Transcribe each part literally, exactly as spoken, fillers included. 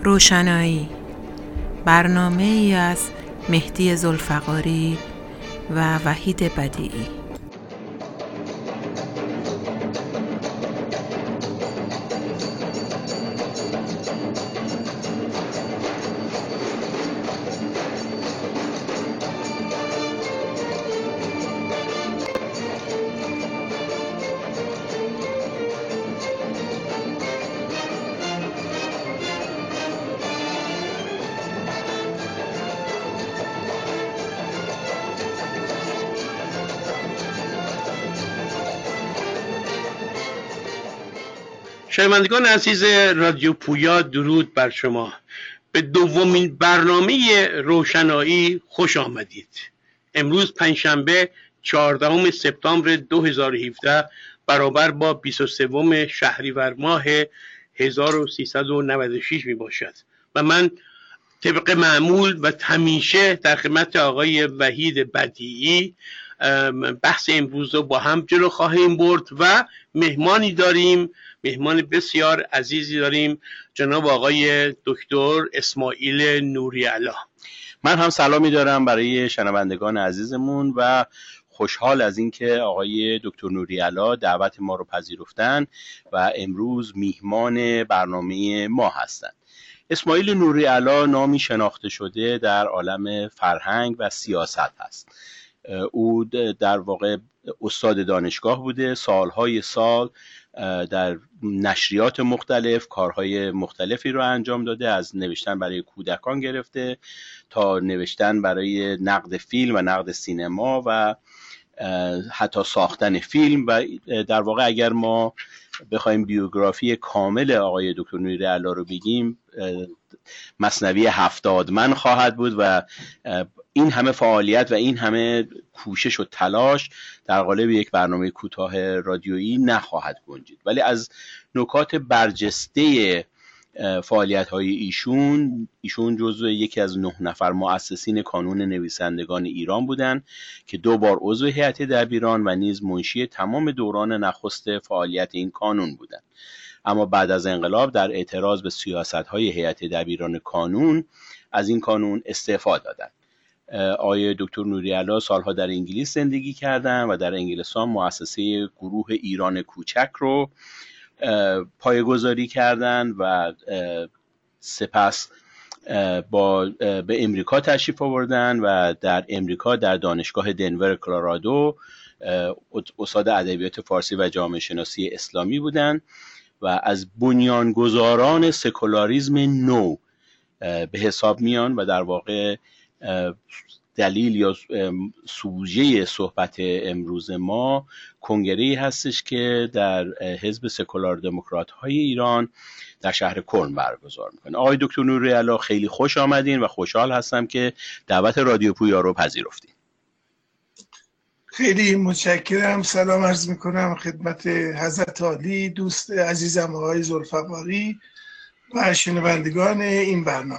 روشنایی، برنامه ای از مهدی ذوالفقاری و وحید بدیعی. شنوندگان عزیز رادیو پویا، درود بر شما. به دومین برنامه روشنایی خوش آمدید. امروز پنجشنبه چهاردهم سپتامبر دو هزار و هفده برابر با بیست و سوم شهریور ماه هزار و سیصد و نود و شش می باشد و من طبق معمول و همیشه در خدمت آقای وحید بدیعی بحث امروز رو با هم جلو خواهیم برد و مهمانی داریم، مهمان بسیار عزیزی داریم، جناب آقای دکتر اسماعیل نوری‌علی. من هم سلامی دارم برای شنوندگان عزیزمون و خوشحال از اینکه آقای دکتر نوری‌علی دعوت ما رو پذیرفتن و امروز میهمان برنامه ما هستند. اسماعیل نوری‌علی نامی شناخته شده در عالم فرهنگ و سیاست هست. او در واقع استاد دانشگاه بوده، سالهای سال در نشریات مختلف کارهای مختلفی رو انجام داده، از نوشتن برای کودکان گرفته تا نوشتن برای نقد فیلم و نقد سینما و حتی ساختن فیلم. و در واقع اگر ما بخوایم بیوگرافی کامل آقای دکتر نوری‌علی رو بگیم مثنوی هفتاد من خواهد بود و این همه فعالیت و این همه کوشش و تلاش در قالب یک برنامه کوتاه رادیویی نخواهد گنجید. ولی از نکات برجسته فعالیت‌های ایشون ایشون جزو یکی از نه نفر مؤسسین کانون نویسندگان ایران بودند که دو بار عضو هیئت دبیران و نیز منشی تمام دوران نخست فعالیت این کانون بودند. اما بعد از انقلاب در اعتراض به سیاست‌های هیئت دبیران کانون از این کانون استعفا دادند. آقای دکتر نوری‌علی سالها در انگلیس زندگی کردند و در انگلستان مؤسسه گروه ایران کوچک رو پایه‌گذاری کردند و سپس با به امریکا تشریف آوردن و در امریکا در دانشگاه دنور کلرادو استاد ادبیات فارسی و جامعه شناسی اسلامی بودند و از بنیانگذاران سکولاریسم نو به حساب میان و در واقع دلیل یا سوژه صحبت امروز ما کنگره‌ای هستش که در حزب سکولار دموکرات های ایران در شهر کرن برگزار میکنه. آقای دکتر نوری‌علی خیلی خوش آمدین و خوشحال هستم که دعوت رادیو پویا رو پذیرفتین. خیلی متشکرم. سلام عرض میکنم خدمت حضرت عالی، دوست عزیزم آقای ذوالفقاری و شنوندگان این برنامه.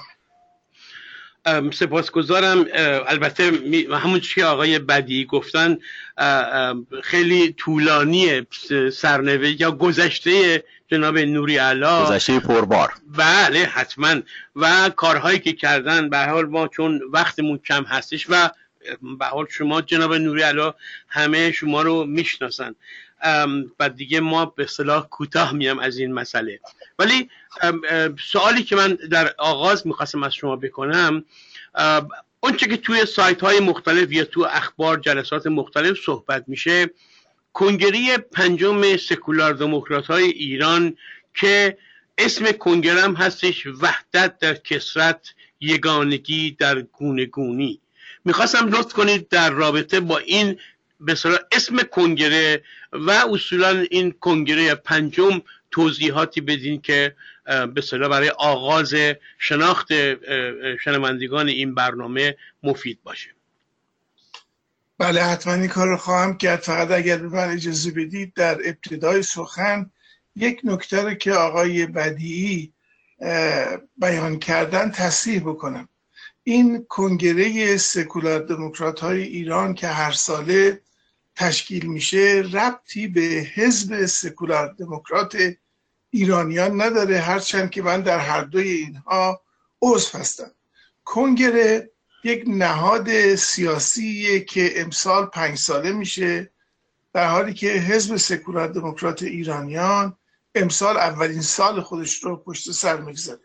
سپاسگزارم. البته همون چیزی که آقای بدیعی گفتن خیلی طولانیه سرنوشت یا گذشته جناب نوری‌علی، گذشته پربار. بله حتما، و کارهایی که کردن. به حال ما چون وقتمون کم هستش و به حال شما جناب نوری‌علی همه شما رو میشناسن و دیگه ما به اصطلاح کوتاه میام از این مسئله. ولی سوالی که من در آغاز میخواستم از شما بکنم، اونچه که توی سایت های مختلف یا تو اخبار جلسات مختلف صحبت میشه، کنگره پنجم سکولار دموکرات های ایران که اسم کنگره هم هستش وحدت در کثرت، یگانگی در گونه‌گونی. میخواستم لطف کنید در رابطه با این به اصطلاح اسم کنگره و اصولا این کنگره پنجم توضیحاتی بدین که به اصطلاح برای آغاز شناخت شنوندگان این برنامه مفید باشه. بله حتما این کار رو خواهم کرد. فقط اگر به من اجازه بدید در ابتدای سخن یک نکته رو که آقای بدیعی بیان کردن تصحیح بکنم. این کنگره سکولار دموکرات های ایران که هر ساله تشکیل میشه ربطی به حزب سکولار دموکرات ایرانیان نداره، هرچند که من در هر دوی اینها عضو هستم. کنگره یک نهاد سیاسیه که امسال پنج ساله میشه، در حالی که حزب سکولار دموکرات ایرانیان امسال اولین سال خودش رو پشت سر میگذاره.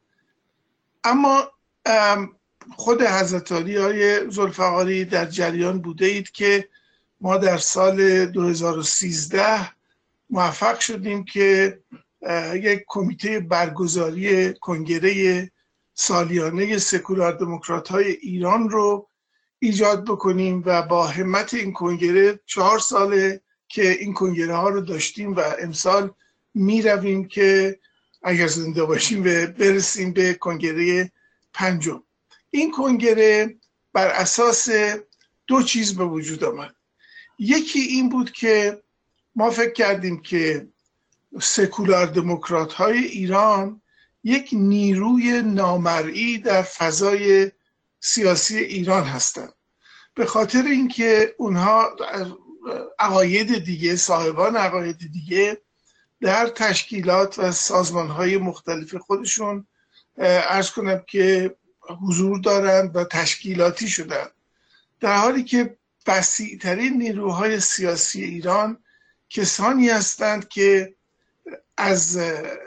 اما خود حضرت عالی های ذوالفقاری در جریان بوده اید که ما در سال دو هزار و سیزده موفق شدیم که یک کمیته برگزاری کنگره سالیانه سکولار دموکرات های ایران رو ایجاد بکنیم و با همت این کنگره چهار ساله که این کنگره ها رو داشتیم و امسال می رویم که اگر زنده باشیم و برسیم به کنگره پنجم. این کنگره بر اساس دو چیز به وجود آمد. یکی این بود که ما فکر کردیم که سکولار دموکرات های ایران یک نیروی نامرئی در فضای سیاسی ایران هستند، به خاطر اینکه اونها عقاید دیگه، صاحبان عقاید دیگه در تشکیلات و سازمان‌های مختلف خودشون عرض کنم که حضور دارند و تشکیلاتی شدند، در حالی که وسیع‌ترین نیروهای سیاسی ایران کسانی هستند که از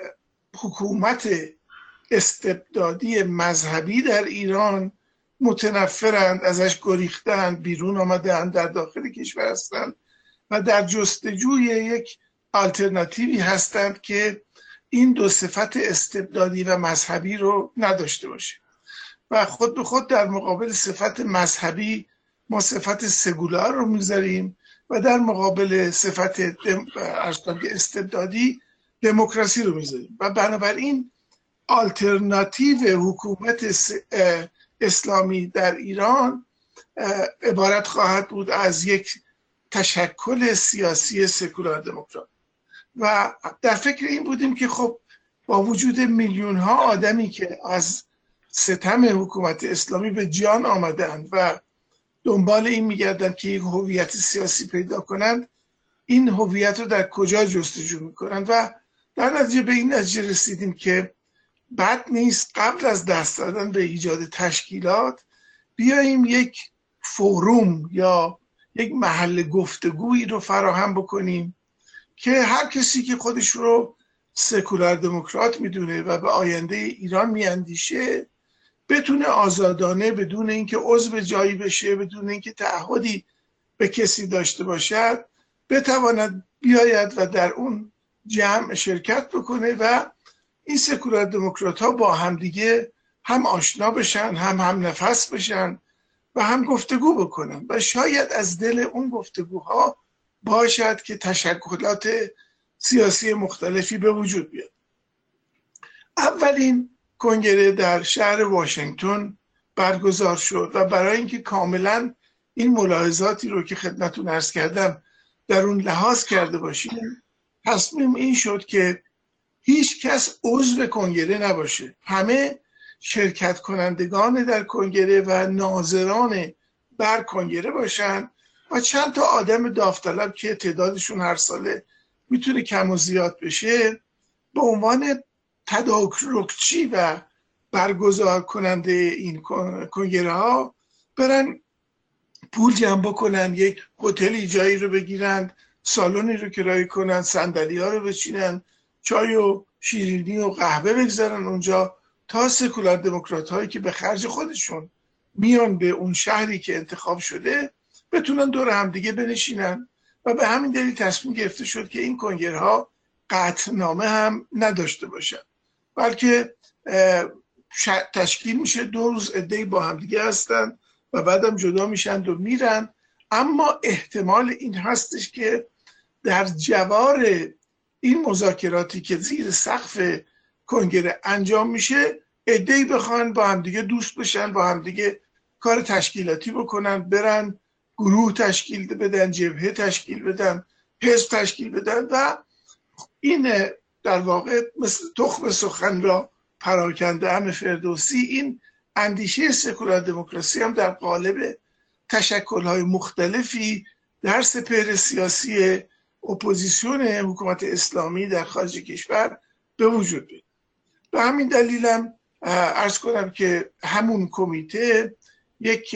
حکومت استبدادی مذهبی در ایران متنفرند، ازش گریختند، بیرون آمدند، در داخل کشور هستند و در جستجوی یک آلترناتیوی هستند که این دو صفت استبدادی و مذهبی رو نداشته باشه و خود به خود در مقابل صفت مذهبی ما صفت سکولار رو میذاریم و در مقابل صفت استبدادی دموکراسی رو میذاریم و بنابراین آلترناتیو حکومت اسلامی در ایران عبارت خواهد بود از یک تشکل سیاسی سکولار دموکرات و در فکر این بودیم که خب با وجود میلیون ها آدمی که از ستم حکومت اسلامی به جان آمدند و دنبال این میگردند که یک هویت سیاسی پیدا کنند، این هویت رو در کجا جستجو میکنند و در نتیجه به این نتیجه رسیدیم که بد نیست قبل از دست دادن به ایجاد تشکیلات بیاییم یک فوروم یا یک محل گفتگویی رو فراهم بکنیم که هر کسی که خودش رو سکولار دموکرات میدونه و به آینده ایران میاندیشه بتونه آزادانه بدون اینکه عضو جایی بشه، بدون اینکه تعهدی به کسی داشته باشد، بتواند بیاید و در اون جمع شرکت بکنه و این سکولار دموکرات ها با همدیگه هم آشنا بشن، هم هم نفس بشن و هم گفتگو بکنن و شاید از دل اون گفتگوها باشد که تشکلات سیاسی مختلفی به وجود بیاد. اولین کنگره در شهر واشنگتن برگزار شد و برای اینکه کاملا این ملاحظاتی رو که خدمتتون عرض کردم در اون لحاظ کرده باشیم، تصمیم این شد که هیچ کس عضو کنگره نباشه، همه شرکت کنندگان در کنگره و ناظران بر کنگره باشن و چند تا آدم داوطلب که تعدادشون هر ساله میتونه کم و زیاد بشه به عنوان تدارکچی و برگزار کننده این کنگره ها برن پول جمع بکنن، یک هتلی جایی رو بگیرن، سالونی رو کرایه کنن، صندلی ها رو بچینن، چای و شیرینی و قهوه بگذارن اونجا تا سکولار دموکرات هایی که به خرج خودشون میان به اون شهری که انتخاب شده بتونن دور هم دیگه بنشینن و به همین دلیل تصمیم گرفته شد که این کنگره ها قطعنامه هم نداشته باشن، بلکه تشکیل میشه دو روز عده‌ای با هم دیگه هستن و بعدم جدا میشن و میرن، اما احتمال این هستش که در جوار این مذاکراتی که زیر سقف کنگره انجام میشه عده‌ای بخوان با هم دیگه دوست بشن، با هم دیگه کار تشکیلاتی بکنن، برن گروه تشکیل بدن، جبهه تشکیل بدن، حزب تشکیل بدن و این در واقع مثل تخم سخن را پراکنده ام فردوسی، این اندیشه سکولار دموکراسی هم در قالب تشکل‌های مختلفی در سپهر سیاسی اپوزیسیون حکومت اسلامی در خارج کشور به وجود بیاد. به همین دلیلم عرض کنم که همون کمیته یک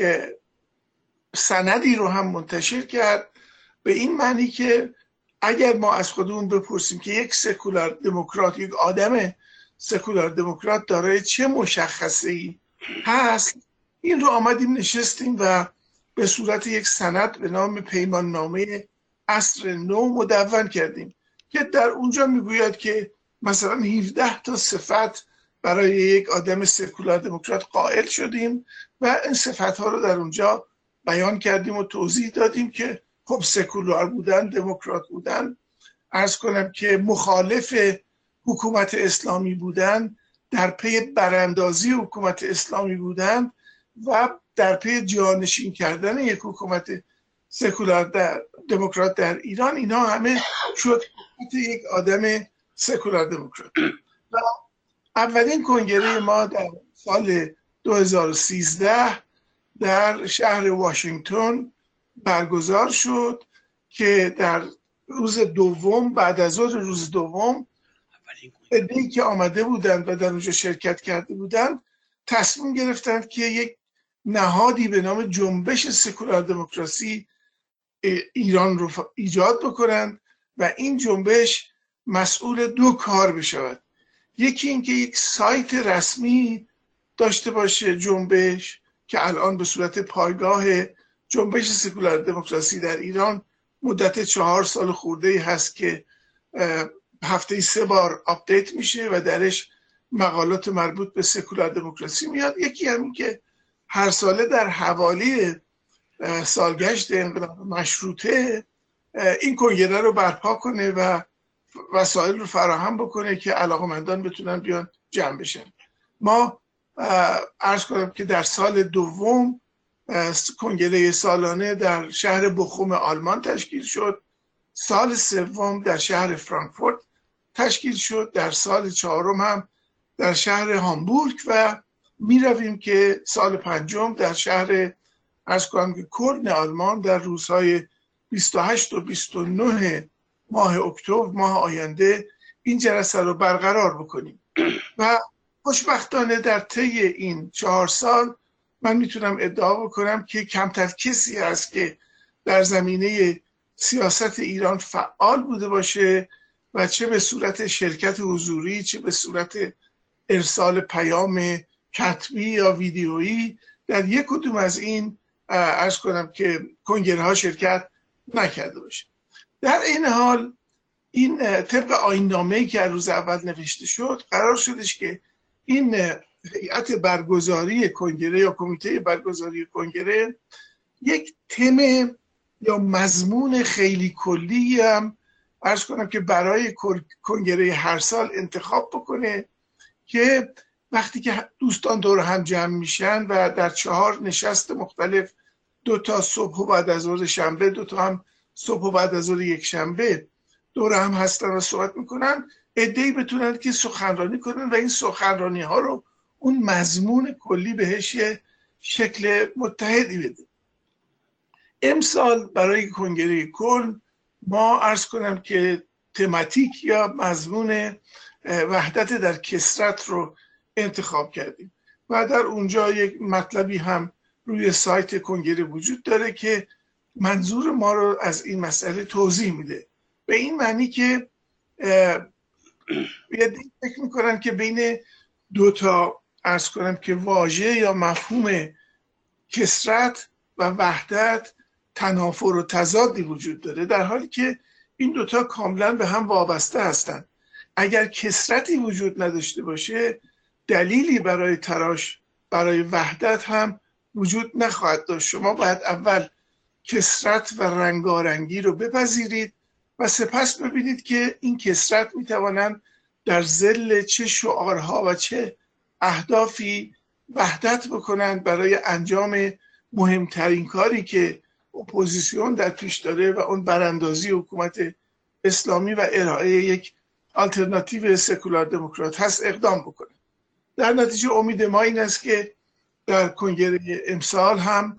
سندی رو هم منتشر کرد به این معنی که اگر ما از خودمون بپرسیم که یک سکولار دموکرات، یک آدم سکولار دموکرات دارای چه مشخصه‌ای هست، این رو آمدیم نشستیم و به صورت یک سند به نام پیمان نامه عصر نو مدون کردیم که در اونجا میگوید که مثلا هفده تا صفت برای یک آدم سکولار دموکرات قائل شدیم و این صفت ها رو در اونجا بیان کردیم و توضیح دادیم که خب سکولار بودن، دموکرات بودن، عرض کنم که مخالف حکومت اسلامی بودن، در پی براندازی حکومت اسلامی بودن و در پی جانشین کردن یک حکومت سکولار در دموکرات در ایران، اینا همه شد یک آدم سکولار دموکرات. و اولین کنگره ما در سال دو هزار و سیزده در شهر واشنگتن برگزار شد که در روز دوم، بعد از روز دوم، عده‌ای که آمده بودند و در اونجا شرکت کرده بودند تصمیم گرفتند که یک نهادی به نام جنبش سکولار دموکراسی ایران رو ایجاد بکنند و این جنبش مسئول دو کار بشود. یکی اینکه یک سایت رسمی داشته باشه جنبش که الان به صورت پایگاه جنبش سکولار دموکراسی در ایران مدت چهار سال خورده‌ای هست که هفته سه بار آپدیت میشه و درش مقالات مربوط به سکولار دموکراسی میاد. یکی همین که هر ساله در حوالی سالگشت انقلاب مشروطه این کنگره رو برپا کنه و وسایل رو فراهم بکنه که علاقمندان بتونن بیان جمع بشن. ما عرض کنم که در سال دوم کنگره سالانه در شهر بخوم آلمان تشکیل شد، سال سوم در شهر فرانکفورت تشکیل شد، در سال چهارم هم در شهر هامبورگ و می رویم که سال پنجم در شهر عرض کنم که کلن آلمان در روزهای بیست و هشت و بیست و نه ماه اکتبر ماه آینده این جلسه رو برقرار بکنیم. و خوشبختانه در طی این چهار سال من میتونم ادعا بکنم که کمتر کسی هست که در زمینه سیاست ایران فعال بوده باشه و چه به صورت شرکت حضوری چه به صورت ارسال پیام کتبی یا ویدیویی در یک کدوم از این عرض کنم که کنگره ها شرکت نکرده باشه. در این حال این طبق آیین‌نامه‌ای که روز اول نوشته شد قرار شدش که این هیئت برگزاری کنگره یا کمیته برگزاری کنگره یک تم یا مضمون خیلی کلی هم عرض کنم که برای کنگره هر سال انتخاب بکنه که وقتی که دوستان دور هم جمع میشن و در چهار نشست مختلف، دو تا صبح و بعد از ظهر شنبه، دو تا هم صبح و بعد از ظهر یک شنبه دور هم هستن و صحبت میکنن، عده‌ای بتونن که سخنرانی کنن و این سخنرانی ها رو اون مضمون کلی بهش شکل متحدی بده. امسال برای کنگره کل ما عرض کنم که تماتیک یا مضمون وحدت در کثرت رو انتخاب کردیم و در اونجا یک مطلبی هم روی سایت کنگره وجود داره که منظور ما رو از این مسئله توضیح میده. به این معنی که فکر میکنن که بین دو تا عرض کنم که واژه یا مفهوم کثرت و وحدت تنافر و تضادی وجود داره، در حالی که این دوتا کاملا به هم وابسته هستند. اگر کثرتی وجود نداشته باشه دلیلی برای تراش برای وحدت هم وجود نخواهد داشت. شما باید اول کثرت و رنگارنگی رو بپذیرید و سپس ببینید که این کثرت میتوانند در ظل چه شعارها و چه اهدافی وحدت بکنند برای انجام مهمترین کاری که اپوزیسیون در پیش داره و اون براندازی حکومت اسلامی و ارائه یک آلترناتیو سکولار دموکرات هست اقدام بکنه. در نتیجه امید ما این است که در کنگره امسال هم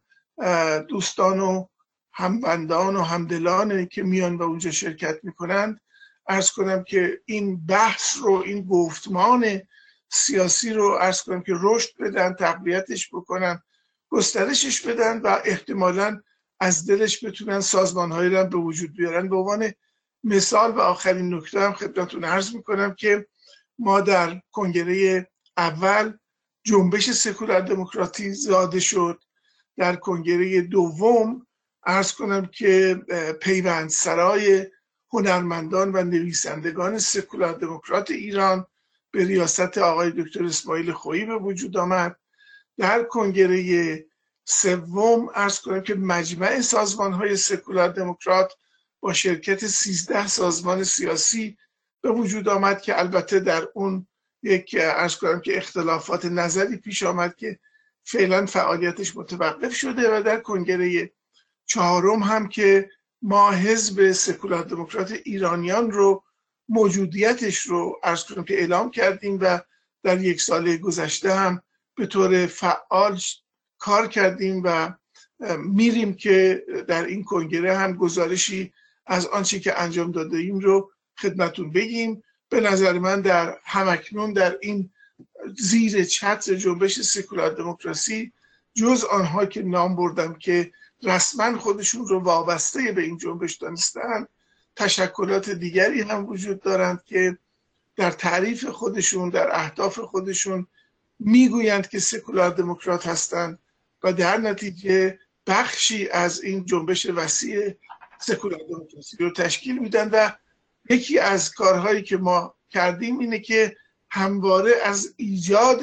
دوستان و همبندان و همدلان که میان و اونجا شرکت میکنند عرض کنم که این بحث رو، این گفتمان سیاسی رو عرض کنم که رشد بدن، تقویتش بکنن، گسترشش بدن و احتمالاً از دلش بتونن سازمان‌هایی رو به وجود بیارن. به عنوان مثال و آخرین نکته هم خدمتتون عرض میکنم که ما در کنگره اول جنبش سکولار دموکراتی زاده شد. در کنگره دوم عرض کنم که پیوندسرای هنرمندان و نویسندگان سکولار دموکرات ایران به ریاست آقای دکتر اسماعیل خویی به وجود آمد. در کنگره سوم عرض کنم که مجمع سازمان‌های سکولار دموکرات با شرکت سیزده سازمان سیاسی به وجود آمد که البته در اون یک عرض کنم که اختلافات نظری پیش آمد که فعلا فعالیتش متوقف شده. و در کنگره چهارم هم که ما حزب سکولار دموکرات ایرانیان رو موجودیتش رو عرض کنم که اعلام کردیم و در یک سال گذشته هم به طور فعال کار کردیم و میریم که در این کنگره هم گزارشی از آنچه که انجام داده ایم رو خدمتون بگیم. به نظر من در همکنون در این زیر چتر جنبش سکولار دموکراسی جز آنها که نام بردم که رسما خودشون رو وابسته به این جنبش دانستن، تشکلات دیگری هم وجود دارند که در تعریف خودشون، در اهداف خودشون میگویند که سکولار دموکرات هستند و در نتیجه بخشی از این جنبش وسیع سکولار دموکراسی رو تشکیل میدن. و یکی از کارهایی که ما کردیم اینه که همواره از ایجاد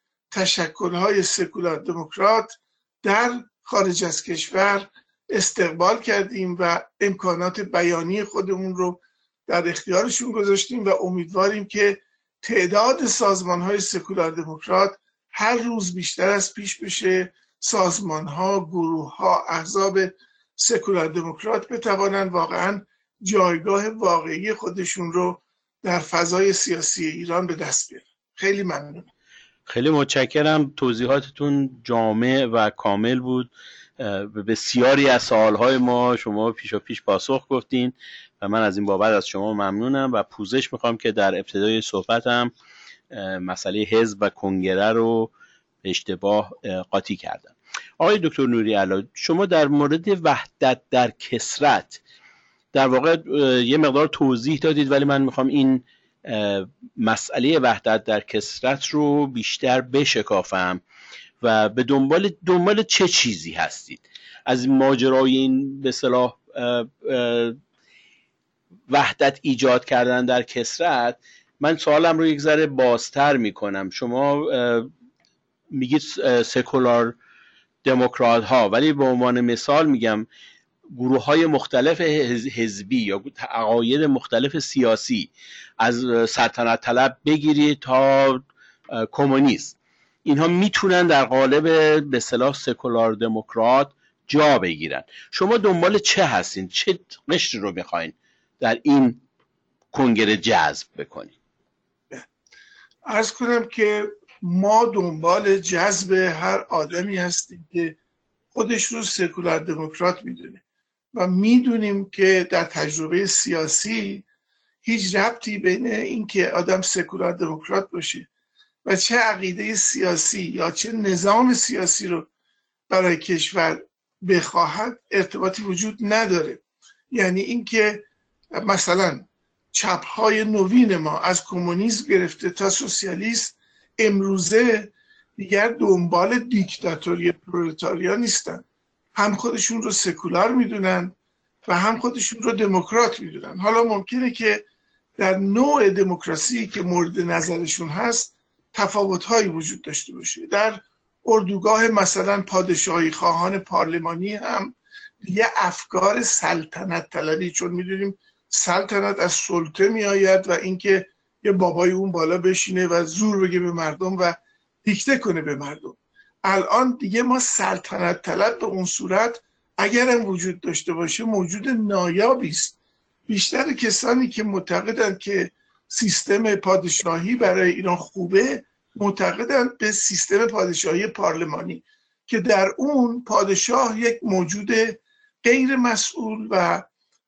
تشکل‌های سکولار دموکرات در خارج از کشور استقبال کردیم و امکانات بیانی خودمون رو در اختیارشون گذاشتیم و امیدواریم که تعداد سازمان‌های سکولار دموکرات هر روز بیشتر از پیش بشه. سازمان‌ها، گروه‌ها، احزاب سکولار دموکرات بتوانند واقعاً جایگاه واقعی خودشون رو در فضای سیاسی ایران به دست بیارن. خیلی ممنون. خیلی متشکرم. توضیحاتتون جامع و کامل بود. بسیاری از سوالهای ما شما پیشا پیش پاسخ گفتین و من از این بابت از شما ممنونم و پوزش میخوام که در ابتدای صحبتم مسئله حزب و کنگره رو به اشتباه قاطی کردم. آقای دکتر نوری‌علا، شما در مورد وحدت در کثرت در واقع یه مقدار توضیح دادید، ولی من میخوام این مسئله وحدت در کثرت رو بیشتر بشکافم و به دنبال دنبال چه چیزی هستید از ماجرای این به اصطلاح وحدت ایجاد کردن در کثرت. من سوالم رو یک ذره بازتر میکنم. شما میگید سکولار دموکرات ها، ولی به عنوان مثال میگم گروه های مختلف حزبی یا عقاید مختلف سیاسی، از سلطنت طلب بگیرید تا کمونیست، اینها میتونن در قالب به اصطلاح سکولار دموکرات جا بگیرن. شما دنبال چه هستین؟ چه قشر رو میخواین در این کنگره جذب بکنین؟ عرض کنم که ما دنبال جذب هر آدمی هستیم که خودش رو سکولار دموکرات میدونه و میدونیم که در تجربه سیاسی هیچ ربطی بین این که آدم سکولار دموکرات باشه و چه عقیده سیاسی یا چه نظام سیاسی رو برای کشور بخواهد ارتباطی وجود نداره. یعنی اینکه مثلا چپ‌های نوین ما از کمونیسم گرفته تا سوسیالیسم امروزه دیگر دنبال دیکتاتوری پرولتاریا نیستن، هم خودشون رو سکولار میدونن و هم خودشون رو دموکرات میدونن. حالا ممکنه که در نوع دموکراسی که مورد نظرشون هست تفاوت‌هایی وجود داشته باشه. در اردوگاه مثلا پادشاهی خواهان پارلمانی هم یه افکار سلطنت طلبی، چون میدونیم سلطنت از سلطه میآید و اینکه یه بابای اون بالا بشینه و زور بگه به مردم و دیکته کنه به مردم. الان دیگه ما سلطنت طلب به اون صورت اگرم وجود داشته باشه موجود نایابی است. بیشتر کسانی که معتقدند که سیستم پادشاهی برای ایران خوبه معتقدند به سیستم پادشاهی پارلمانی که در اون پادشاه یک موجود غیر مسئول و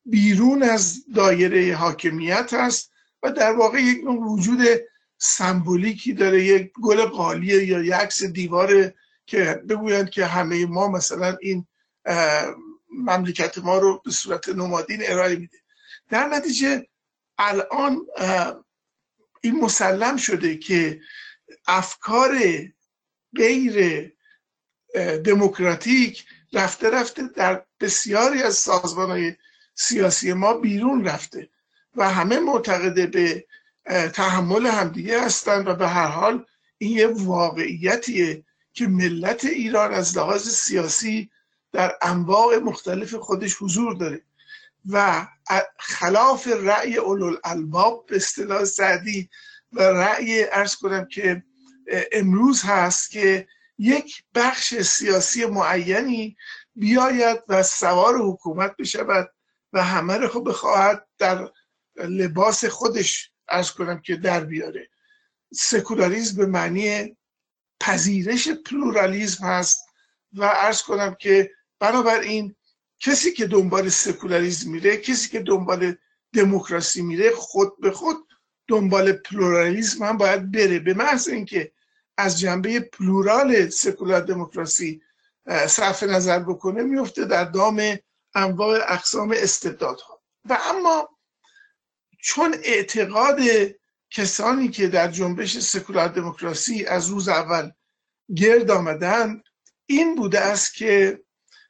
بیرون از دایره حاکمیت هست و در واقع یک نوع وجود سمبولیکی داره، یک گل قالیه یا یک عکس دیواره که بگویند که همه ما مثلا این مملکت ما رو به صورت نمادین ارائه میده. در نتیجه الان این مسلم شده که افکار غیر دموکراتیک رفته رفته در بسیاری از سازمان‌های سیاسی ما بیرون رفته و همه معتقده به تحمل همدیگه هستند و به هر حال این یه واقعیتیه که ملت ایران از لحاظ سیاسی در انواع مختلف خودش حضور داره و خلاف رأی اولوالالباب به اصطلاح سعدی و رأی عرض کنم که امروز هست که یک بخش سیاسی معینی بیاید و سوار حکومت بشود و همه رو خب بخواهد در لباس خودش عرض کنم که در بیاره. سکولاریسم به معنی پذیرش پلورالیسم هست و عرض کنم که بنابراین کسی که دنبال سکولاریسم میره، کسی که دنبال دموکراسی میره، خود به خود دنبال پلورالیسم هم باید بره. به محض اینکه از جنبه پلورال سکولار دموکراسی صرف نظر بکنه میفته در دام انواع اقسام استبدادها. و اما چون اعتقاد کسانی که در جنبش سکولار دموکراسی از روز اول گرد آمدن این بوده است که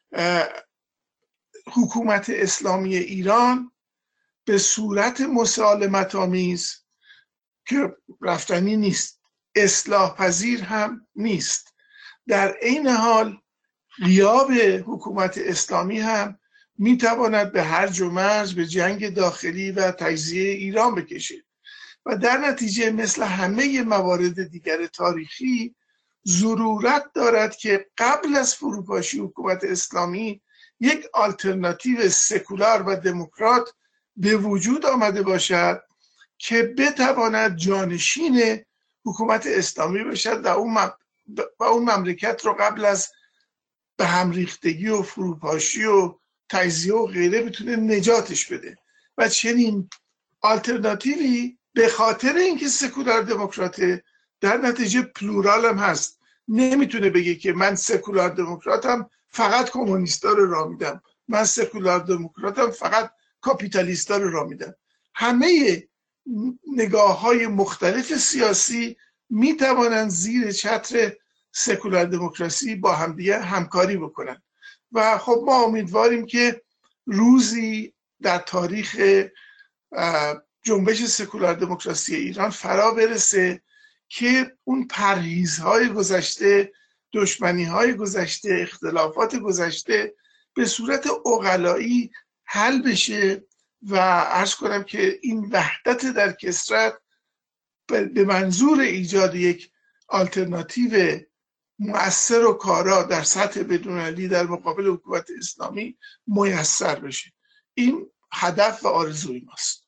حکومت اسلامی ایران به صورت مسالمت آمیز که رفتنی نیست، اصلاح پذیر هم نیست، در عین حال غیاب حکومت اسلامی هم میتواند به هرج و مرج، به جنگ داخلی و تجزیه ایران بکشه و در نتیجه مثل همه موارد دیگر تاریخی ضرورت دارد که قبل از فروپاشی حکومت اسلامی یک آلترناتیو سکولار و دموکرات به وجود آمده باشد که بتواند جانشین حکومت اسلامی باشد و اون, مم... و اون مملکت رو قبل از به هم ریختگی و فروپاشی و تجزیه و غیره بتونه نجاتش بده. و چنین آلترناتیوی به خاطر اینکه سکولار دموکراته در نتیجه پلورال هم هست، نمیتونه بگه که من سکولار دموکراتم فقط کمونیستا رو راه میدم، من سکولار دموکراتم فقط کاپیتالیستا رو راه میدم. همه نگاه های مختلف سیاسی میتوانند زیر چتر سکولار دموکراسی با همدیگه همکاری بکنن و خب ما امیدواریم که روزی در تاریخ جنبش سکولار دموکراسی ایران فرا برسه که اون پرهیزهای گذشته، دشمنیهای گذشته، اختلافات گذشته به صورت عقلایی حل بشه و عرض کنم که این وحدت در کثرت به منظور ایجاد یک آلترناتیو مؤثر و کارا در سطح بین‌المللی در مقابل حکومت اسلامی میسر بشه. این هدف و آرزوی ماست.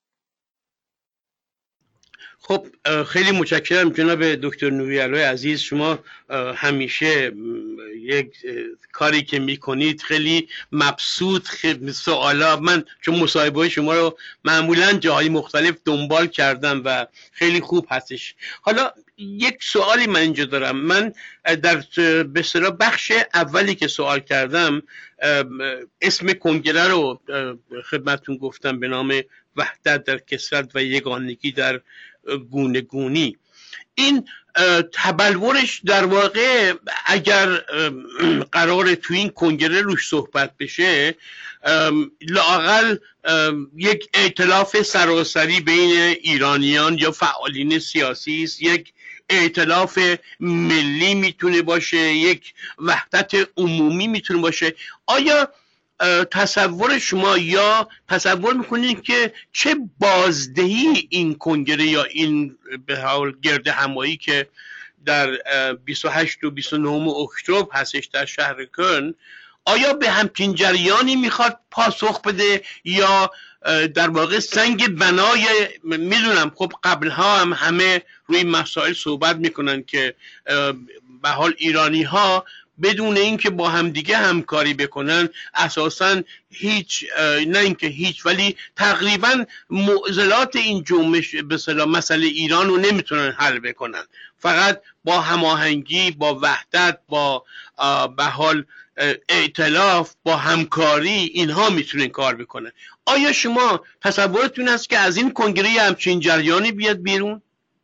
خب خیلی متشکرم جناب دکتر نوری‌علی عزیز. شما همیشه یک کاری که میکنید خیلی مبسوط، خیلی سوالا، من چون مصاحبه شما رو معمولا جاهای مختلف دنبال کردم و خیلی خوب هستش. حالا یک سوالی من اینجا دارم. من در به اصطلاح بخش اولی که سوال کردم اسم کنگره رو خدمتتون گفتم به نام وحدت در کثرت و یگانگی در گونه گونی. این تبلورش در واقع اگر قرار تو این کنگره روش صحبت بشه لااقل یک ائتلاف سراسری بین ایرانیان یا فعالین سیاسی است، یک ائتلاف ملی میتونه باشه، یک وحدت عمومی میتونه باشه. آیا تصور شما یا تصور میکنید که چه بازدهی این کنگره یا این به حال گرد همایی که در بیست و هشت و بیست و نه اکتبر هستش در شهر کلن، آیا به همچین جریانی میخواد پاسخ بده یا در واقع سنگ بنای، میدونم خب قبلها هم همه روی مسائل صحبت میکنن که به حال ایرانی ها بدون اینکه با همدیگه همکاری بکنن اساسا هیچ، نه اینکه هیچ، ولی تقریبا معضلات این جنبش به اصطلاح مسئله ایران رو نمیتونن حل بکنن. فقط با هماهنگی، با وحدت، با به حال ائتلاف، با همکاری اینها میتونن کار بکنن. آیا شما تصورتون هست که از این کنگره همچین جریانی بیاد بیرون؟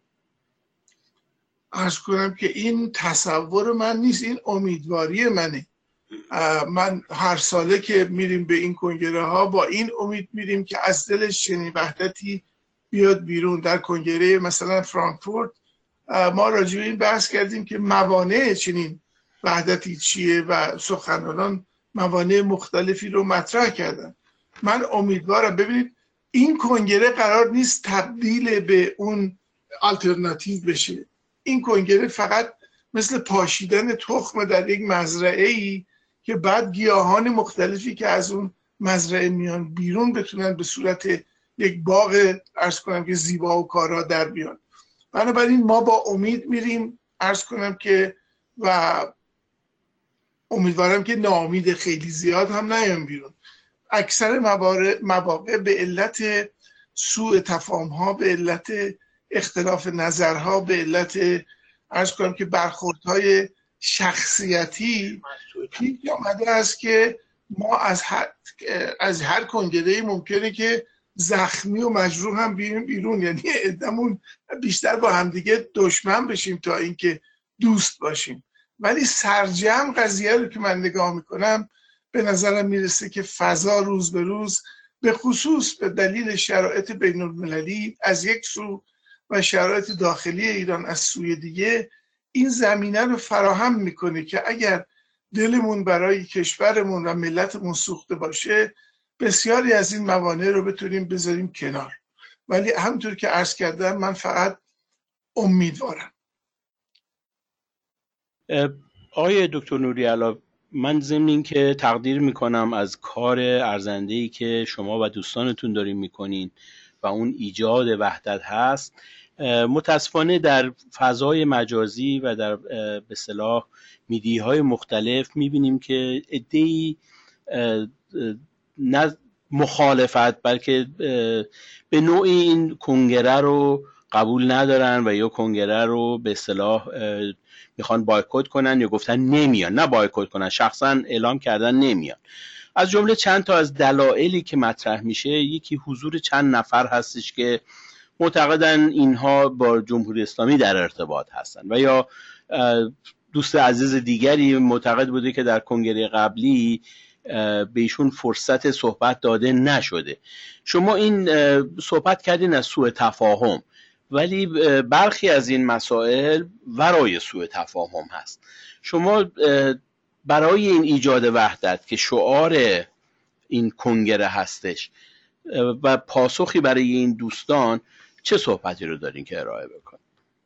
عرض کنم که این تصور من نیست، این امیدواری منه. من هر ساله که میریم به این کنگره ها با این امید میریم که از دلش چنین وحدتی بیاد بیرون. در کنگره مثلا فرانکفورت ما راجع به این بحث کردیم که موانع چنین وحدتی چیه و سخنرانان موانع مختلفی رو مطرح کردن. من امیدوارم، ببینید این کنگره قرار نیست تبدیل به اون آلترناتیو بشه. این کنگره فقط مثل پاشیدن تخم در یک مزرعه‌ای که بعد گیاهان مختلفی که از اون مزرعه میان بیرون بتونن به صورت یک باغ عرض کنم که زیبا و کارا در بیان. بنابراین ما با امید میریم عرض کنم که و امیدوارم که ناامید خیلی زیاد هم نیام بیرون. اکثر مواقع به علت سوء تفاهم ها، به علت اختلاف نظرها، به علت عرض کنم که برخوردهای شخصیتی پیش آمده است که ما از هر از هر کنگره ممکنه که زخمی و مجروح هم بیرون بیرون یعنی عدمون بیشتر با همدیگه دشمن بشیم تا اینکه دوست باشیم. ولی سرجم قضیه رو که من نگاه میکنم به نظرم میرسه که فضا روز به روز به خصوص به دلیل شرایط بین المللی از یک سو و شرایط داخلی ایران از سوی دیگه این زمینه رو فراهم میکنه که اگر دلمون برای کشورمون و ملتمون سوخته باشه بسیاری از این موانع رو بتونیم بذاریم کنار. ولی همونطور که عرض کردم من فقط امیدوارم. آقای دکتر نوری‌علا، من ضمن این که تقدیر میکنم از کار ارزنده‌ای که شما و دوستانتون دارین میکنین و اون ایجاد وحدت هست، متاسفانه در فضای مجازی و در به اصطلاح میدیاهای مختلف میبینیم که عده‌ای نه مخالفت بلکه به نوعی این کنگره رو قبول ندارن و یا کنگره رو به اصطلاح میخوان بایکوت کنن یا گفتن نمیان، نه بایکوت کنن، شخصا اعلام کردن نمیان. از جمله چند تا از دلایلی که مطرح میشه، یکی حضور چند نفر هستش که معتقدن اینها با جمهوری اسلامی در ارتباط هستن و یا دوست عزیز دیگری معتقد بوده که در کنگره قبلی به ایشون فرصت صحبت داده نشده. شما این صحبت کردین از سوء تفاهم، ولی برخی از این مسائل ورای سوء تفاهم هست. شما برای این ایجاد وحدت که شعار این کنگره هستش و پاسخی برای این دوستان چه صحبتی رو دارین که ارائه بکنید؟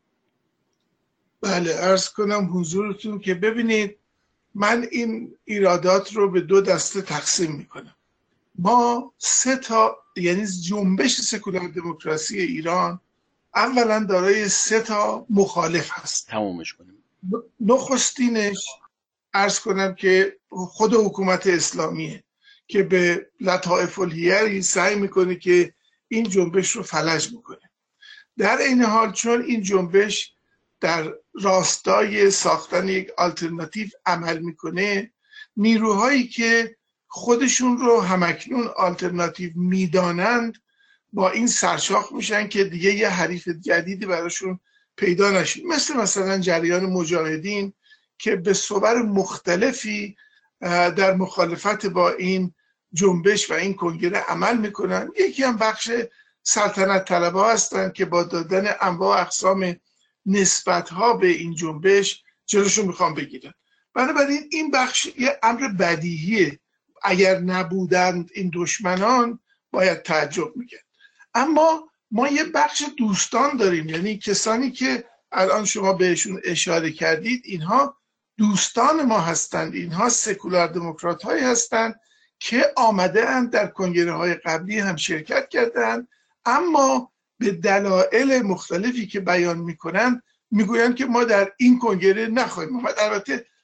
بله، عرض کنم حضورتون که ببینید من این ایرادات رو به دو دسته تقسیم میکنم. ما سه تا یعنی جنبش سکولار دموکراسی ایران اولا دارای سه تا مخالف هست. تمومش کنیم. نخستینش عرض کنم که خود حکومت اسلامیه که به لطائف الحیری سعی میکنه که این جنبش رو فلج میکنه. در این حال چون این جنبش در راستای ساختن یک آلترناتیو عمل میکنه، نیروهایی که خودشون رو همکنون آلترناتیو میدانند با این سرشاخ میشن که دیگه یه حریف جدیدی براشون پیدا نشه. مثل مثلا جریان مجاهدین که به صور مختلفی در مخالفت با این جنبش و این کنگره عمل میکنن. یکی هم بخش سلطنت طلبها هستن که با دادن انواع اقسام نسبت‌ها به این جنبش جلوشو میخوان بگیرن. بنابراین این بخش یه امر بدیهیه، اگر نبودند این دشمنان باید تعجب میکرد. اما ما یه بخش دوستان داریم، یعنی کسانی که الان شما بهشون اشاره کردید اینها دوستان ما هستند، اینها سکولار دموکرات هایی هستند که آمده اند در کنگره های قبلی هم شرکت کردند، اما به دلایل مختلفی که بیان میکنن میگویند که ما در این کنگره نخواهیم آمد. البته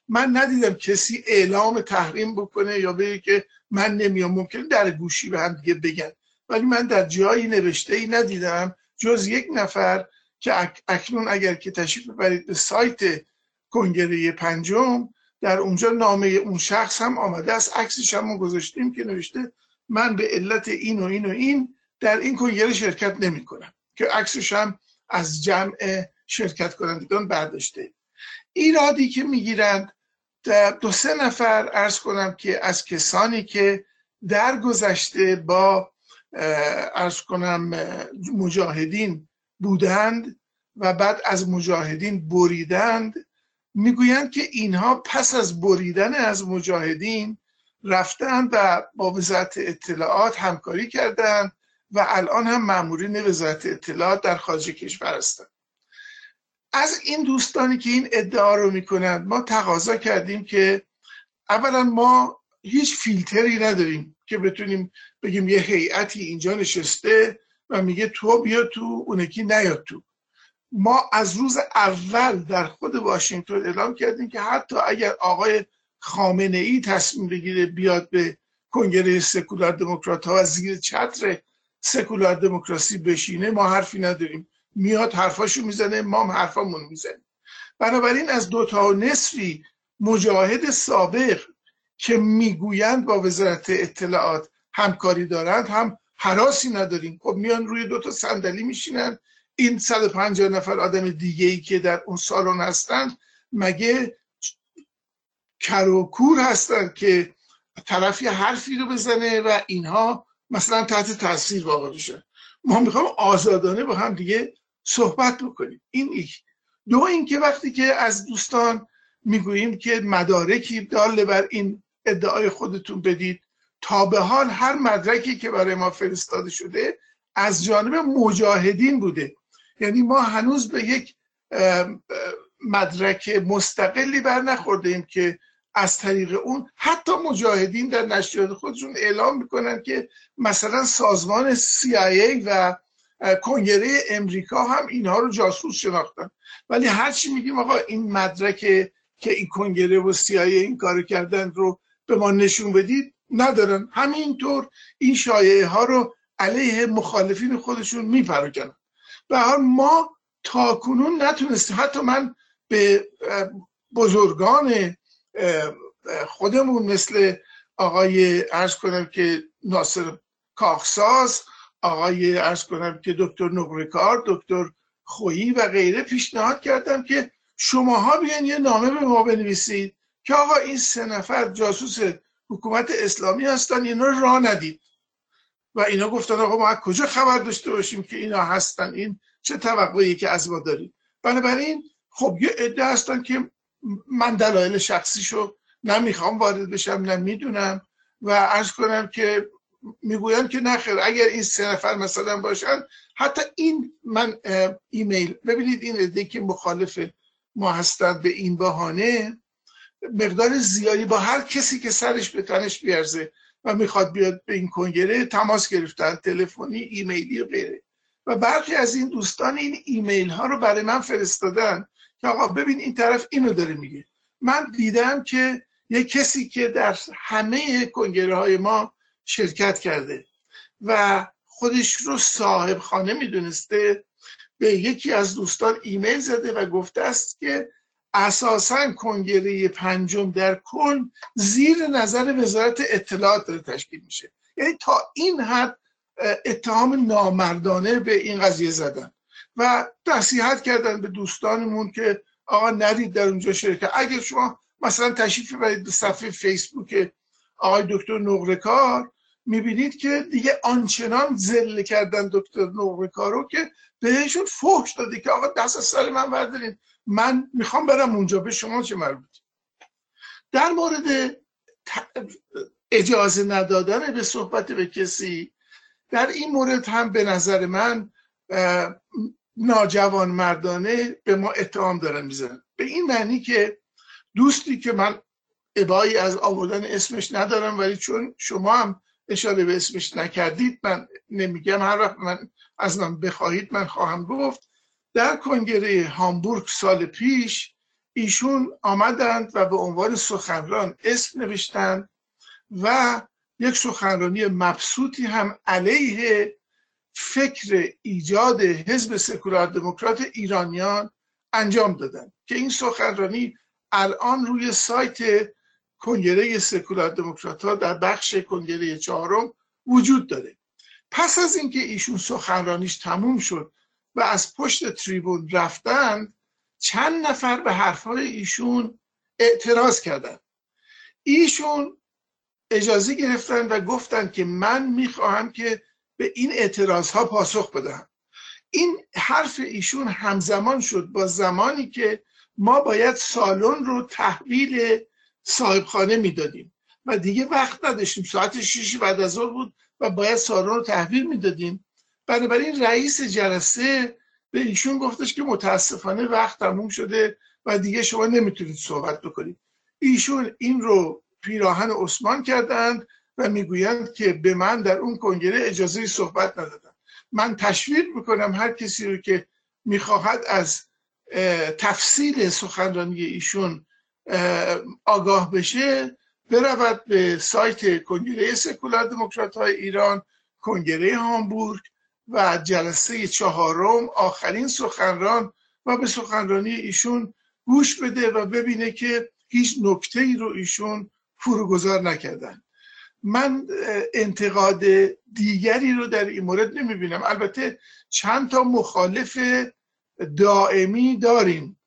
من ندیدم کسی اعلام تحریم بکنه یا بگه که من نمیام. ممکنه در گوشی به هم دیگه بگن، ولی من در جایی نوشته ای ندیدم جز یک نفر که اک اکنون اگر که تشریف ببرید به سایت کنگره پنجم، در اونجا نامه اون شخص هم آمده است، عکسش هم گذاشتیم که نوشته من به علت این و این و این در این کنگره شرکت نمی کنم، که عکسش هم از جمع شرکت کنندگان برداشته. ایرادی که میگیرند دو سه نفر عرض کنم که از کسانی که در گذشته با عرض کنم مجاهدین بودند و بعد از مجاهدین بریدند، میگویند که اینها پس از بریدن از مجاهدین رفتند و با وزارت اطلاعات همکاری کردند و الان هم مامورین وزارت اطلاعات در خارج کشور هستند. از این دوستانی که این ادعا رو میکنند ما تقاضا کردیم که اولا ما هیچ فیلتری نداریم که بتونیم بگیم یه هیئتی اینجا نشسته و میگه تو بیا تو اون یکی نیاد تو. ما از روز اول در خود واشنگتن اعلام کردیم که حتی اگر آقای خامنه ای تصمیم بگیره بیاد به کنگره سکولار دموکرات ها و زیر چتر سکولار دموکراسی بشینه ما حرفی نداریم، میاد حرفاشو میزنه، ما هم حرفامون میزنیم. بنابراین از دو تا و نصفی مجاهد سابق که میگویند با وزارت اطلاعات همکاری دارند هم هراسی نداریم. خب میان روی دو تا صندلی میشینن، این صد و پنجاه نفر آدم دیگه ای که در اون سالن هستند مگه کر و کور هستند که طرفی حرفی رو بزنه و اینها مثلا تحت تاثیر واقع بشن؟ ما میخوام آزادانه با هم دیگه صحبت بکنیم. این یک. دو اینکه وقتی که از دوستان میگوییم که مدارکی دال بر این ادعای خودتون بدید، تا به حال هر مدرکی که برای ما فرستاده شده از جانب مجاهدین بوده. یعنی ما هنوز به یک مدرک مستقلی بر نخوردیم که از طریق اون حتی مجاهدین در نشریات خودشون اعلام میکنن که مثلا سازمان سی آی ای و کنگره امریکا هم اینها رو جاسوس شناختن. ولی هرچی میگیم آقا این مدرک که این کنگره و سی آی ای این کارو کردن رو به ما نشون بدید ندارن. همینطور این شایعه ها رو علیه مخالفین خودشون میپراکنن. به هر ما تا کنون نتونستیم، حتی من به بزرگان خودمون مثل آقای عرض کنم که ناصر کاخساز، آقای عرض کنم که دکتر نقره‌کار، دکتر خویی و غیره پیشنهاد کردم که شماها بیان یه نامه به ما بنویسید که آقا این سه نفر جاسوس حکومت اسلامی هستن، اینا رو راه ندید. و اینا گفتن آقا ما از کجا خبر داشته باشیم که اینا هستن، این چه توقعی که از ما داریم؟ بنابراین خب یه عده هستن که من دلایل شخصیشو نمیخوام وارد بشم، نمیدونم و عرض کنم که میگویم که نخیر اگر این سه نفر مثلا باشن، حتی این من ایمیل ببینید این عده که مخالف ما هستند به این بهانه مقدار زیادی با هر کسی که سرش به تنش بیارزه و میخواد بیاد به این کنگره تماس گرفتن، تلفنی، ایمیلی و غیره. و برخی از این دوستان این ایمیل ها رو برای من فرستادن که آقا ببین این طرف اینو داره میگه. من دیدم که یک کسی که در همه کنگره های ما شرکت کرده و خودش رو صاحب خانه میدونسته به یکی از دوستان ایمیل زده و گفته است که اساساً کنگره پنجم در کل زیر نظر وزارت اطلاعات داره تشکیل میشه. یعنی تا این حد اتهام نامردانه به این قضیه زدن و نصیحت کردن به دوستانمون که آقا نرید در اونجا شرکت. اگر شما مثلا تشریف ببرید به صفحه فیسبوک آقای دکتر نقره‌کار میبینید که دیگه آنچنان ذل کردن دکتر نقره‌کار رو که بهشون فحش داده که آقا دست از سر من بردارین، من میخوام برم اونجا، به شما چه مربوط. در مورد اجازه ندادن به صحبت به کسی، در این مورد هم به نظر من ناجوان مردانه به ما اتهام دارن میزنن، به این معنی که دوستی که من ابایی از آوردن اسمش ندارم ولی چون شما هم اشاره به اسمش نکردید من نمیگم، هر وقت من از من بخواهید من خواهم گفت. در کنگره هامبورگ سال پیش ایشون آمدند و به عنوان سخنران اسم نوشتند و یک سخنرانی مبسوطی هم علیه فکر ایجاد حزب سکولار دموکرات ایرانیان انجام دادن که این سخنرانی الان روی سایت کنگره سکولار دموکرات ها در بخش کنگره چهارم وجود داره. پس از اینکه ایشون سخنرانیش تموم شد و از پشت تریبون رفتند، چند نفر به حرفهای ایشون اعتراض کردند. ایشون اجازه گرفتن و گفتن که من میخواهم که به این اعتراض ها پاسخ بدم. این حرف ایشون همزمان شد با زمانی که ما باید سالن رو تحویل صاحبخانه میدادیم و دیگه وقت نداشتیم، ساعت شش بعد از ظهر بود و باید سالن رو تحویل میدادیم. بنابراین رئیس جلسه به ایشون گفتش که متاسفانه وقت تموم شده و دیگه شما نمیتونید صحبت بکنید. ایشون این رو پیراهن عثمان کردند و میگویند که به من در اون کنگره اجازه صحبت ندادن. من تشویق میکنم هر کسی رو که میخواهد از تفصیل سخنرانی ایشون آگاه بشه برود به سایت کنگره سکولار دموکرات های ایران، کنگره هامبورگ و جلسه چهارم آخرین سخنران و به سخنرانی ایشون گوش بده و ببینه که هیچ نکته ای رو ایشون فروگذار نکردن. من انتقاد دیگری رو در این مورد نمیبینم. البته چند تا مخالف دائمی داریم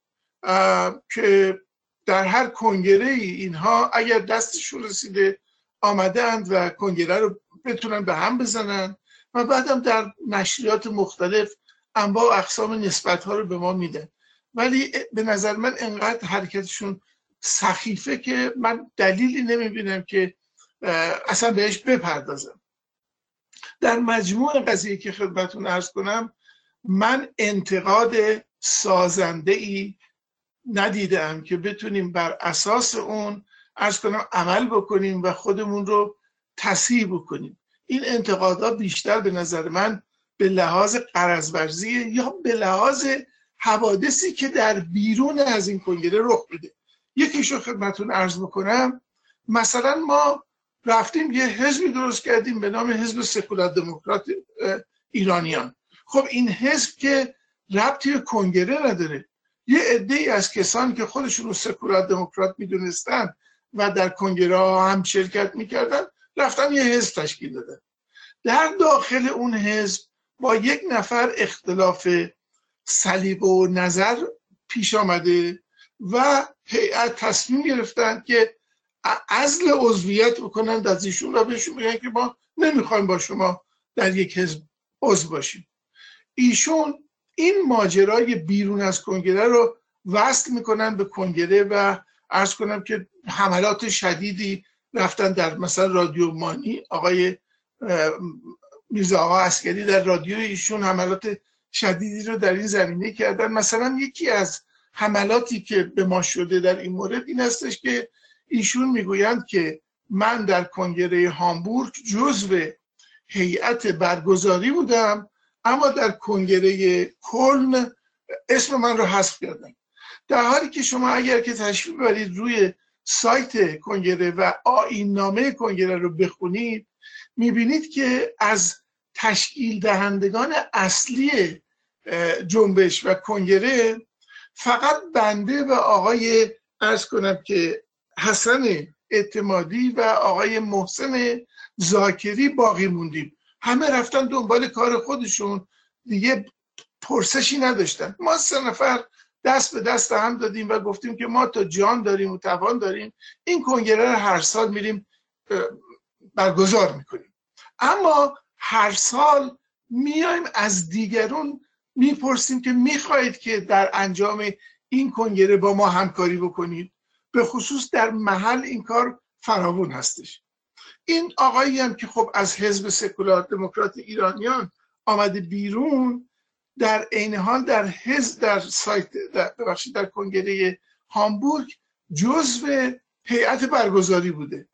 که در هر کنگره ای اینها اگر دستشون رسیده آمدند و کنگره رو بتونن به هم بزنن و بعدم در نشریات مختلف انواع و اقسام نسبت ها رو به ما میدن، ولی به نظر من انقدر حرکتشون سخیفه که من دلیلی نمیبینم که اصلا بهش بپردازم. در مجموع قضیه که خدمتتون عرض کنم، من انتقاد سازنده ای ندیدم که بتونیم بر اساس اون عرض کنم عمل بکنیم و خودمون رو تصحیح بکنیم. این انتقادها بیشتر به نظر من به لحاظ غرض‌ورزی یا به لحاظ حوادثی که در بیرون از این کنگره رخ میده. یکیشو خدمتتون عرض بکنم. مثلا ما رفتیم یه حزبی درست کردیم به نام حزب سکولار دموکرات ایرانیان. خب این حزب که ربطی به کنگره نداره. یه عده‌ای از کسانی که خودشون رو سکولار دموکرات میدونستن و در کنگره ها هم شرکت میکردن رفتن یه حزب تشکیل دادن. در داخل اون حزب با یک نفر اختلاف سلیقه و نظر پیش آمده و هیئت تصمیم گرفتن که عزل عضویت بکنن از ایشون و بهشون بگن که ما نمیخوایم با شما در یک حزب عضو باشیم. ایشون این ماجرای بیرون از کنگره رو وصل میکنن به کنگره و عرض کنم که حملات شدیدی رفتن در مثلا رادیو مانی، آقای میرزا آقا عسکری در رادیو ایشون حملات شدیدی رو در این زمینه کردن. مثلا یکی از حملاتی که به ما شده در این مورد این هستش که ایشون میگویند که من در کنگره هامبورگ جزو هیئت برگزاری بودم اما در کنگره کلن اسم من رو حذف کردن، در حالی که شما اگر که تشریف ببرید روی سایت کنگره و آیین نامه کنگره رو بخونید میبینید که از تشکیل دهندگان اصلی جنبش و کنگره فقط بنده و آقای عرض کنم که حسن اعتمادی و آقای محسن ذاکری باقی موندیم. همه رفتن دنبال کار خودشون، دیگه پرسشی نداشتن. ما سه نفر دست به دست هم دادیم و گفتیم که ما تا جان داریم و توان داریم این کنگره رو هر سال میریم برگزار میکنیم، اما هر سال میایم از دیگرون میپرسیم که میخواهید که در انجام این کنگره با ما همکاری بکنید. به خصوص در محل این کار فراوان هستش. این آقایی هم که خب از حزب سکولار دموکرات ایرانیان آمده بیرون، در عین حال در حزب در سایت در بخشی در کنگره هامبورگ جزو هیئت برگزاری بوده.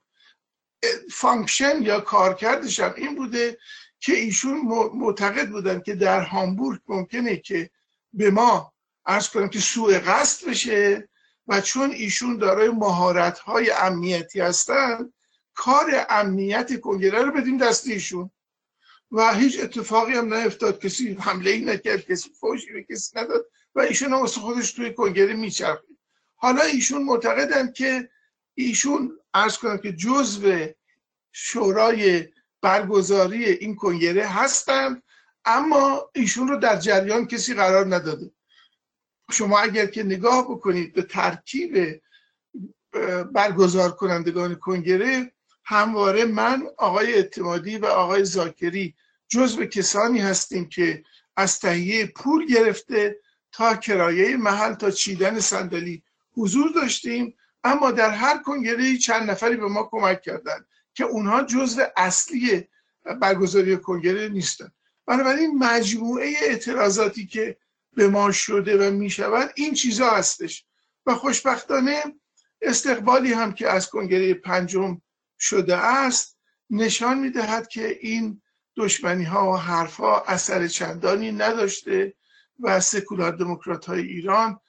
فانکشن یا کارکردش هم این بوده که ایشون معتقد بودن که در هامبورگ ممکنه که به ما عرض کنم که سوء قصد بشه و چون ایشون دارای مهارت‌های امنیتی هستن، کار امنیت کنگره رو بدیم دست ایشون و هیچ اتفاقی هم نیفتاد، کسی حمله ای نکرد، کسی فوشی به کسی نداد و ایشون هم واسه خودش توی کنگره میچرخید. حالا ایشون معتقدن که ایشون عرض کنم که جزو شورای برگزاری این کنگره هستن، اما ایشون رو در جریان کسی قرار نداده. شما اگر که نگاه بکنید به ترکیب برگزار کنندگان کنگره، همواره من، آقای اعتمادی و آقای زاکری جزو کسانی هستیم که از تهیه پول گرفته تا کرایه محل تا چیدن صندلی حضور داشتیم، اما در هر کنگره چند نفری به ما کمک کردن که اونها جزو اصلی برگزاری کنگره نیستن. بنابراین مجموعه اعتراضاتی که به ما شده و میشود این چیزا هستش و خوشبختانه استقبالی هم که از کنگره پنجم شده است نشان میدهد که این دشمنی ها و حرف ها اثر چندانی نداشته و سکولار دموکرات های ایران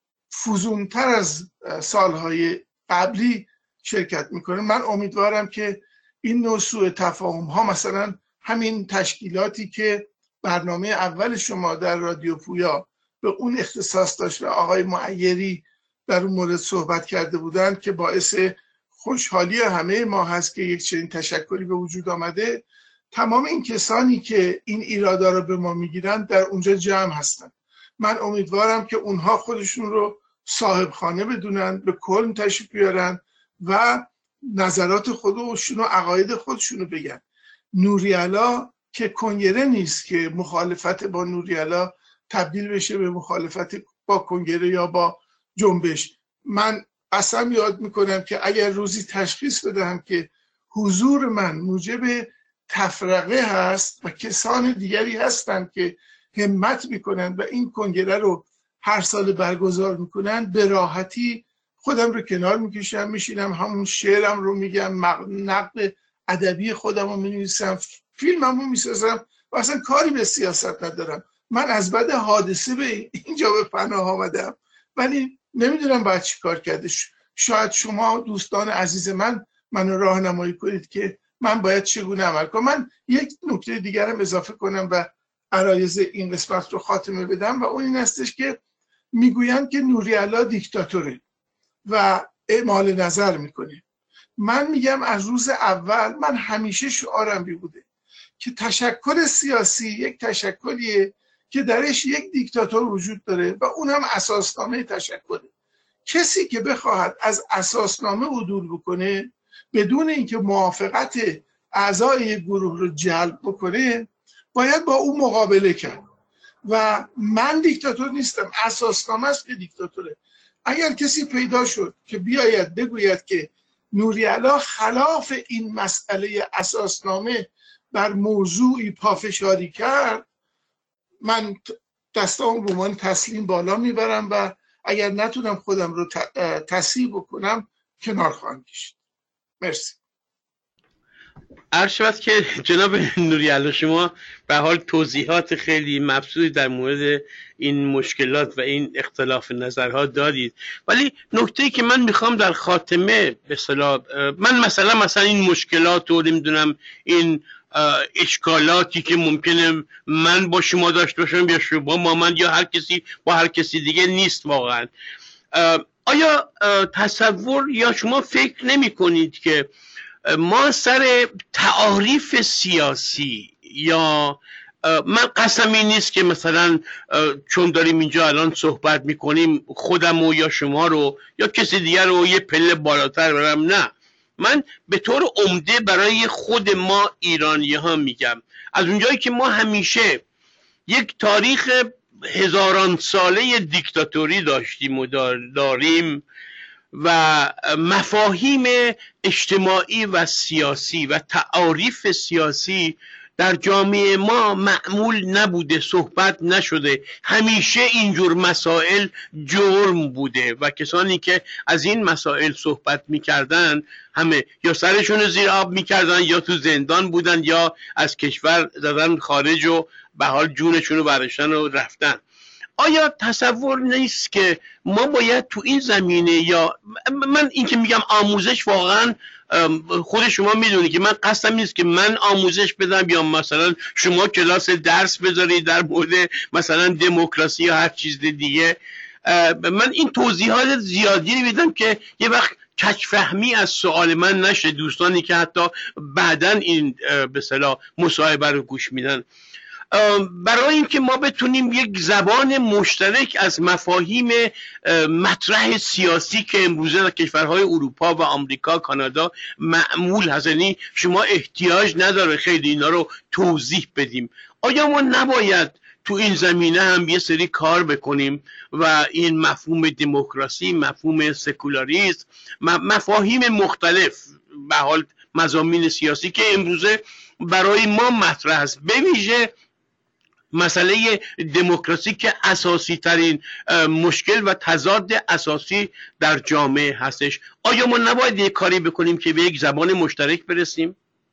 فزونتر از سالهای قبلی شرکت میکنه. من امیدوارم که این نوع سوء تفاهم ها، مثلا همین تشکیلاتی که برنامه اول شما در رادیو پویا به اون اختصاص داشت و آقای معیری در اون مورد صحبت کرده بودند که باعث خوشحالی همه ما هست که یک چنین تشکلی به وجود آمده، تمام این کسانی که این ایرادا رو به ما میگیرن در اونجا جمع هستن. من امیدوارم که اونها خودشون رو صاحب خانه بدونن، به کلن تشریف بیارن و نظرات خودشون و عقاید خودشون رو بگن. نوری‌علا که کنگره نیست که مخالفت با نوری‌علا تبدیل بشه به مخالفت با کنگره یا با جنبش. من قسم یاد میکنم که اگر روزی تشخیص بدهم که حضور من موجب تفرقه هست و کسان دیگری هستند که همت میکنن و این کنگره رو هر سال برگزار میکنن، به راحتی خودم رو کنار میکشم، میشینم همون شعرم رو میگم، نقد ادبی خودم رو مینویسم، فیلمم رو میسازم و اصلا کاری به سیاست ندارم. من از بعد حادثه به اینجا به پناه آمدم، ولی نمیدونم باید چی کار کرده. شاید شما دوستان عزیز من منو راهنمایی کنید که من باید چگونه عمل کنم. من یک نکته دیگرم اضافه کنم و عرایض این قسمت رو خاتمه بدم و اون این هستش که میگویند که نوری‌علا دیکتاتوره و اعمال نظر میکنه. من میگم از روز اول من همیشه شعارم بی بوده که تشکل سیاسی یک تشکلیه که درش یک دیکتاتور وجود داره و اون هم اساسنامه تشکله. کسی که بخواهد از اساسنامه عدول بکنه بدون اینکه موافقت اعضای یک گروه رو جلب بکنه باید با اون مقابله کرد و من دیکتاتور نیستم، اساسنامه است که دیکتاتوره. اگر کسی پیدا شد که بیاید بگوید که نوری‌علا خلاف این مسئله اساسنامه بر موضوعی پافشاری کرد، من دستام به من تسلیم بالا میبرم و اگر نتونم خودم رو تصحیح بکنم کنار خواهم کشید. مرسی. عرض شود که جناب نوری‌علا شما به حال توضیحات خیلی مبسوطی در مورد این مشکلات و این اختلاف نظرها دادید، ولی نکته‌ای که من میخوام در خاتمه به اصطلاح من مثلا مثلا این مشکلات رو نمیدونم این اشکالاتی که ممکنه من با شما داشته باشم یا شما با من یا هر کسی با هر کسی دیگه نیست واقعا. آیا تصور یا شما فکر نمی کنید که ما سر تعاریف سیاسی یا من قسمی نیست که مثلا چون داریم اینجا الان صحبت میکنیم خودم و یا شما رو یا کسی دیگر رو یه پله بالاتر برم، نه، من به طور عمده برای خود ما ایرانی ها میگم. از اونجایی که ما همیشه یک تاریخ هزاران ساله دیکتاتوری داشتیم و داریم و مفاهیم اجتماعی و سیاسی و تعاریف سیاسی در جامعه ما معمول نبوده، صحبت نشده، همیشه اینجور مسائل جرم بوده و کسانی که از این مسائل صحبت میکردن همه یا سرشون زیر آب میکردن یا تو زندان بودن یا از کشور زدن خارج و به حال جونشون رو برداشتن و رفتن. آیا تصور نیست که ما باید تو این زمینه، یا من این که میگم آموزش، واقعا خود شما میدونی که من قصدم نیست که من آموزش بدم یا مثلا شما کلاس درس بذارید در مورد مثلا دموکراسی یا هر چیز دیگه. من این توضیحات زیادی میدم که یه وقت کج‌فهمی از سوال من نشه، دوستانی که حتی بعداً این به اصطلاح مصاحبه رو گوش میدن. برای اینکه ما بتونیم یک زبان مشترک از مفاهیم مطرح سیاسی که امروزه در کشورهای اروپا و آمریکا، کانادا معمول هست، یعنی شما احتیاج نداره خیلی اینا رو توضیح بدیم، آیا ما نباید تو این زمینه هم یه سری کار بکنیم و این مفهوم دموکراسی، مفهوم سکولاریسم، مفاهیم مختلف، به حال مضامین سیاسی که امروزه برای ما مطرح است، به ویژه مسئله دموکراسی که اساسی ترین مشکل و تضاد اساسی در جامعه هستش، آیا ما نباید یک کاری بکنیم که به یک زبان مشترک برسیم؟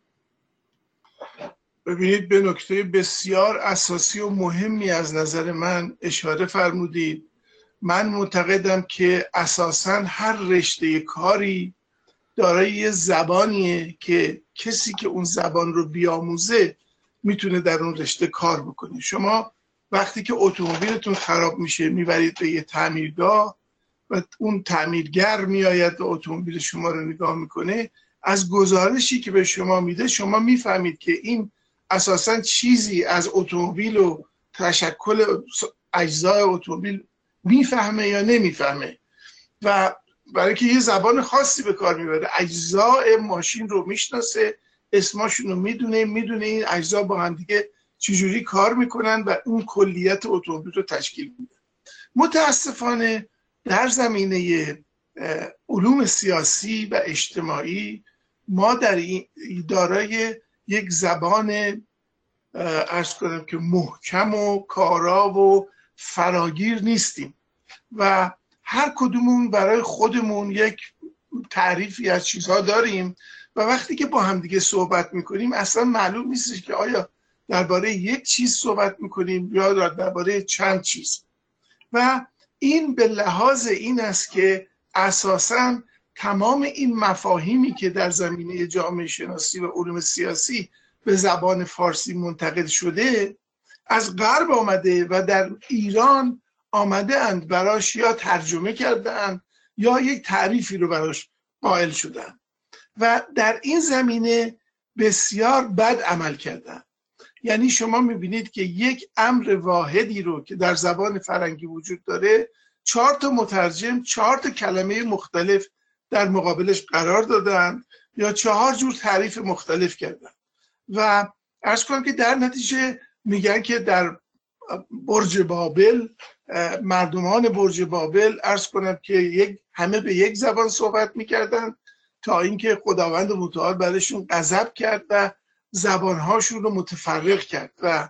ببینید، به نکته بسیار اساسی و مهمی از نظر من اشاره فرمودید. من معتقدم که اساساً هر رشته کاری دارای یه زبانیه که کسی که اون زبان رو بیاموزه میتونه در اون رشته کار بکنه. شما وقتی که اتومبیلتون خراب میشه میبرید به یه تعمیرگاه و اون تعمیرگر میآید و اتومبیل شما رو نگاه میکنه، از گزارشی که به شما میده شما میفهمید که این اساساً چیزی از اتومبیل و تشکل اجزای اتومبیل میفهمه یا نمیفهمه، و برای که یه زبان خاصی به کار میبره، اجزای ماشین رو میشناسه، اسماشون رو میدونه، میدونه این اجزا با هم دیگه چجوری کار میکنن و اون کلیت اتومبیل رو تشکیل میده. متاسفانه در زمینه علوم سیاسی و اجتماعی ما در این دارای یک زبان عرض کنم که محکم و کارا و فراگیر نیستیم و هر کدومون برای خودمون یک تعریفی از چیزها داریم و وقتی که با هم دیگه صحبت میکنیم اصلا معلوم نیست که آیا درباره یک چیز صحبت میکنیم یا درباره چند چیز. و این به لحاظ این است که اساساً تمام این مفاهیمی که در زمینه جامعه شناسی و علوم سیاسی به زبان فارسی منتقل شده از غرب آمده و در ایران آمده اند براش یا ترجمه کرده اند یا یک تعریفی رو براش قائل شدن و در این زمینه بسیار بد عمل کردن. یعنی شما میبینید که یک امر واحدی رو که در زبان فرنگی وجود داره چهار تا مترجم چهار تا کلمه مختلف در مقابلش قرار دادن یا چهار جور تعریف مختلف کردن و عرض کنم که در نتیجه میگن که در برج بابل مردمان برج بابل عرض کنم که یک همه به یک زبان صحبت میکردن تا اینکه خداوند متعال برشون غضب کرد و زبانهاشون رو متفرق کرد و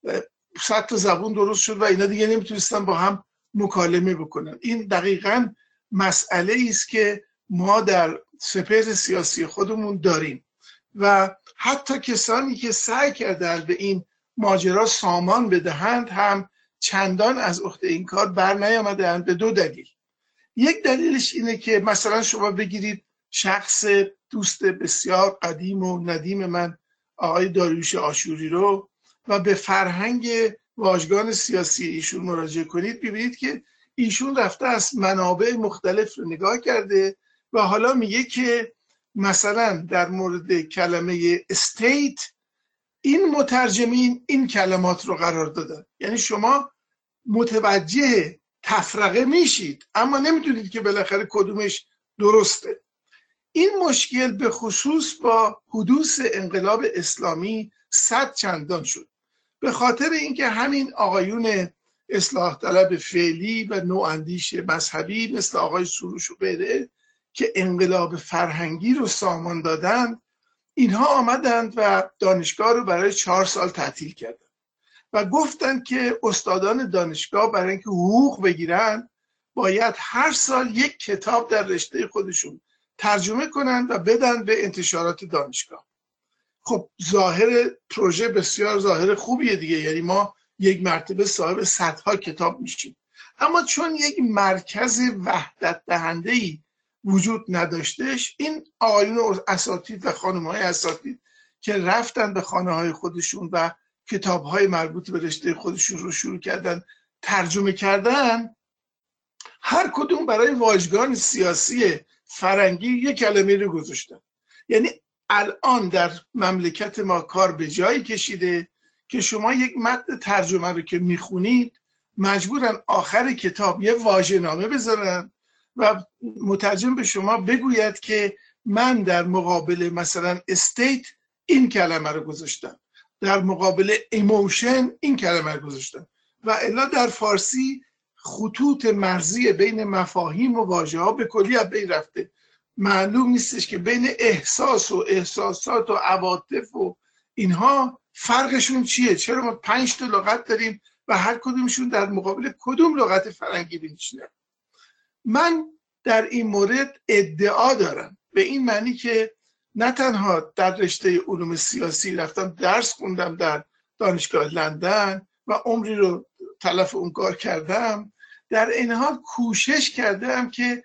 صد تا زبان درست شد و اینا دیگه نمیتونستن با هم مکالمه بکنن. این دقیقاً مسئله است که ما در سپهر سیاسی خودمون داریم و حتی کسانی که سعی کردن به این ماجرا سامان بدهند هم چندان از عهده این کار بر نیامدند به دو دلیل. یک دلیلش اینه که مثلا شما بگیرید شخص دوست بسیار قدیم و ندیم من آقای داریوش آشوری رو و به فرهنگ واژگان سیاسی ایشون مراجعه کنید، ببینید که ایشون رفته از منابع مختلف رو نگاه کرده و حالا میگه که مثلا در مورد کلمه استیت این مترجمین این کلمات رو قرار دادن. یعنی شما متوجه تفرقه میشید اما نمیدونید که بالاخره کدومش درسته. این مشکل به خصوص با حدوث انقلاب اسلامی صد چندان شد، به خاطر اینکه همین آقایون اصلاح طلب فعلی و نواندیش مذهبی مثل آقای سروش و غیره که انقلاب فرهنگی رو سامان دادند، اینها آمدند و دانشگاه رو برای چهار سال تعطیل کردند و گفتند که استادان دانشگاه برای اینکه حقوق بگیرن باید هر سال یک کتاب در رشته خودشون ترجمه کنند و بدن به انتشارات دانشگاه. خب ظاهر پروژه بسیار ظاهر خوبیه دیگه، یعنی ما یک مرتبه صاحب صدها کتاب میشیم. اما چون یک مرکز وحدت دهنده‌ای وجود نداشتش، این آقایون اساتید و خانم‌های اساتید که رفتن به خانه‌های خودشون و کتاب‌های مربوط به رشته خودشون رو شروع کردن ترجمه کردن، هر کدوم برای واژگان سیاسی فرنگی یک کلمه رو گذاشتن. یعنی الان در مملکت ما کار به جایی کشیده که شما یک متن ترجمه رو که میخونید مجبورن آخر کتاب یه واژه‌نامه بذارن و مترجم به شما بگوید که من در مقابل مثلا استیت این کلمه رو گذاشتم، در مقابل ایموشن این کلمه رو گذاشتم. و الا در فارسی خطوط مرزی بین مفاهیم و واژه ها به کلی از بین رفته. معلوم نیستش که بین احساس و احساسات و عواطف و اینها فرقشون چیه. چرا ما پنج تا لغت داریم و هر کدومشون در مقابل کدوم لغت فرنگی میشینه؟ من در این مورد ادعا دارم به این معنی که نه تنها در رشته علوم سیاسی رفتم درس خوندم در دانشگاه لندن و عمری رو تلف اون کار کردم، در این حال کوشش کردم که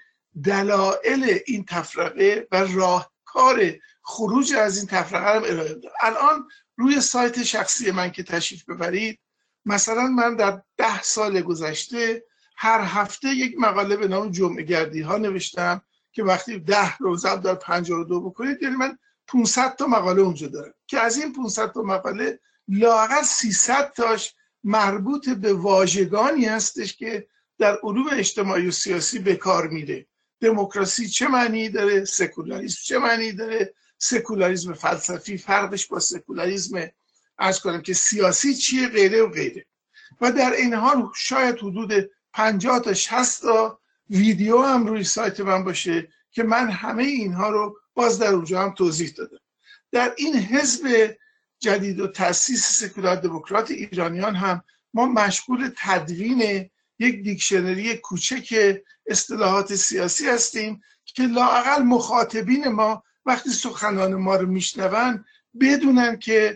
دلایل این تفرقه و راهکار خروج از این تفرقه رو ارائه بدم. الان روی سایت شخصی من که تشریف ببرید، مثلا من در ده سال گذشته هر هفته یک مقاله به نام جمعه گردی ها نوشتم که وقتی ده رو ضرب در پنجاه و دو بکنید یعنی من پانصد تا مقاله اونجا دارم که از این پانصد تا مقاله لااقل سیصد تاش مربوط به واژگانی هستش که در علوم اجتماعی و سیاسی به کار میره. دموکراسی چه معنی داره؟ سکولاریسم چه معنی داره؟ سکولاریسم فلسفی فرقش با سکولاریسم عرض کنم که سیاسی چیه، غیره و غیره. و در این حال شاید حدود پنجاه تا شصت تا ویدیو هم روی سایت من باشه که من همه اینها رو باز در اونجا هم توضیح دادم. در این حزب جدید و تأسیس سکولار دموکرات ایرانیان هم ما مشغول تدوین یک دیکشنری کوچک اصطلاحات سیاسی هستیم که لااقل مخاطبین ما وقتی سخنان ما رو میشنون بدونن که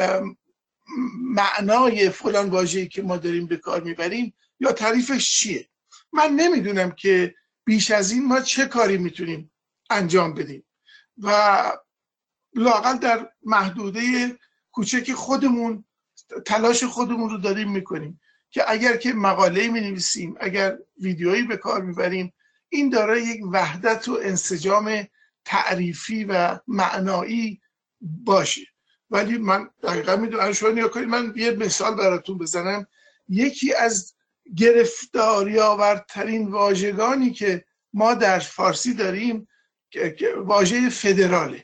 معنای فلان واژه‌ای که ما داریم به کار میبریم یا تعریفش چیه. من نمیدونم که بیش از این ما چه کاری میتونیم انجام بدیم و لااقل در محدوده کوچک خودمون تلاش خودمون رو داریم میکنیم که اگر که مقاله می نویسیم، اگر ویدیویی به کار میبریم، این داره یک وحدت و انسجام تعریفی و معنایی باشه. ولی من دقیقا میدونم شما نیا کنید، من یه مثال براتون بزنم. یکی از گرفتاری آورترین واژگانی که ما در فارسی داریم واژه فدراله.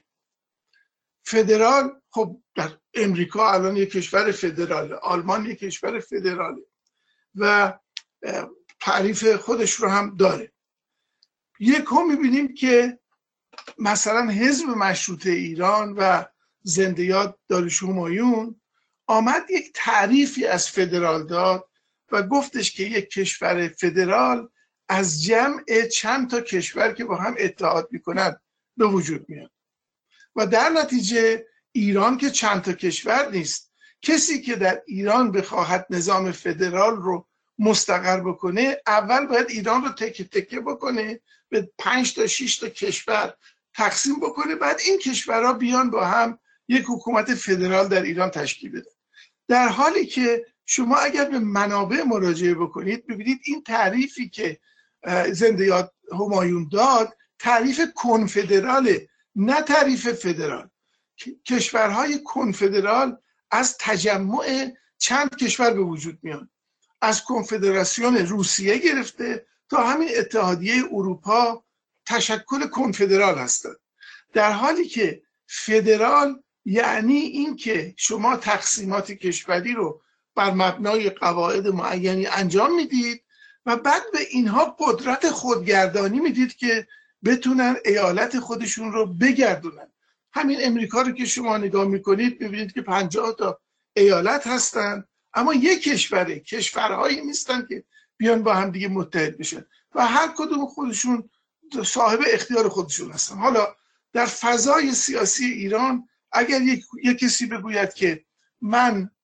فدرال خب در امریکا الان یک کشور فدراله، آلمان یک کشور فدراله و تعریف خودش رو هم داره. یک هم میبینیم که مثلا حزب مشروطه ایران و زنده یاد داریوش همایون آمد یک تعریفی از فدرال داد و گفتش که یک کشور فدرال از جمع چند تا کشور که با هم اتحاد میکنند به وجود میاد و در نتیجه ایران که چند تا کشور نیست، کسی که در ایران بخواهد نظام فدرال رو مستقر بکنه اول باید ایران رو تکه تکه بکنه، به پنج تا شش تا کشور تقسیم بکنه، بعد این کشورها بیان با هم یک حکومت فدرال در ایران تشکیل بده. در حالی که شما اگر به منابع مراجعه بکنید ببینید این تعریفی که زنده یاد همایون داد تعریف کنفدراله، نه تعریف فدرال. کشورهای کنفدرال از تجمع چند کشور به وجود میان، از کنفدراسیون روسیه گرفته تا همین اتحادیه اروپا تشکل کنفدرال هستند. در حالی که فدرال یعنی این که شما تقسیمات کشوری رو بر مبنای قواعد معینی انجام میدید و بعد به اینها قدرت خودگردانی میدید که بتونن ایالت خودشون رو بگردونن. همین امریکا رو که شما نگاه میکنید ببینید که پنجاه تا ایالت هستن اما یک کشوره، کشورهایی نیستن که بیان با هم دیگه متحد بشن و هر کدوم خودشون صاحب اختیار خودشون هستن. حالا در فضای سیاسی ایران اگر یک, یک کسی بگوید که من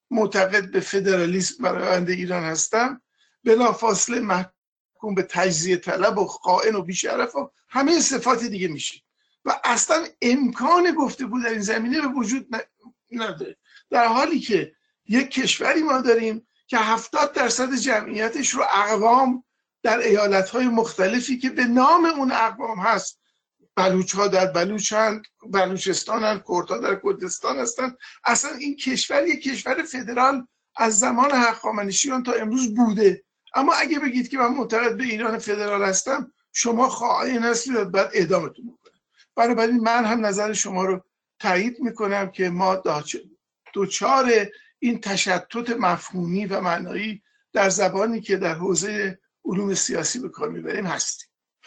معتقد به فدرالیسم برای آینده ایران هستم، بلافاصله محکوم به تجزیه طلب و خائن و بیشرف و همه صفات دیگه میشه و اصلا امکان گفتگو در این زمینه به وجود نداره، در حالی که یک کشوری ما داریم که هفتاد درصد جمعیتش رو اقوام در ایالت‌های مختلفی که به نام اون اقوام هست، بلوچ‌ها در بلوچند، بلوچستانن، کردها در کردستان هستن. اصلا این کشور یک کشور فدرال از زمان هخامنشیان تا امروز بوده. اما اگه بگید که من معتقد به ایران فدرال هستم، شما خائن هستید، بعد اعدامتون میکنم. بنابراین من هم نظر شما رو تایید میکنم که ما دوچار این تشتت مفهومی و معنایی در زبانی که در حوزه علوم سیاسی به کار میبریم هستیم.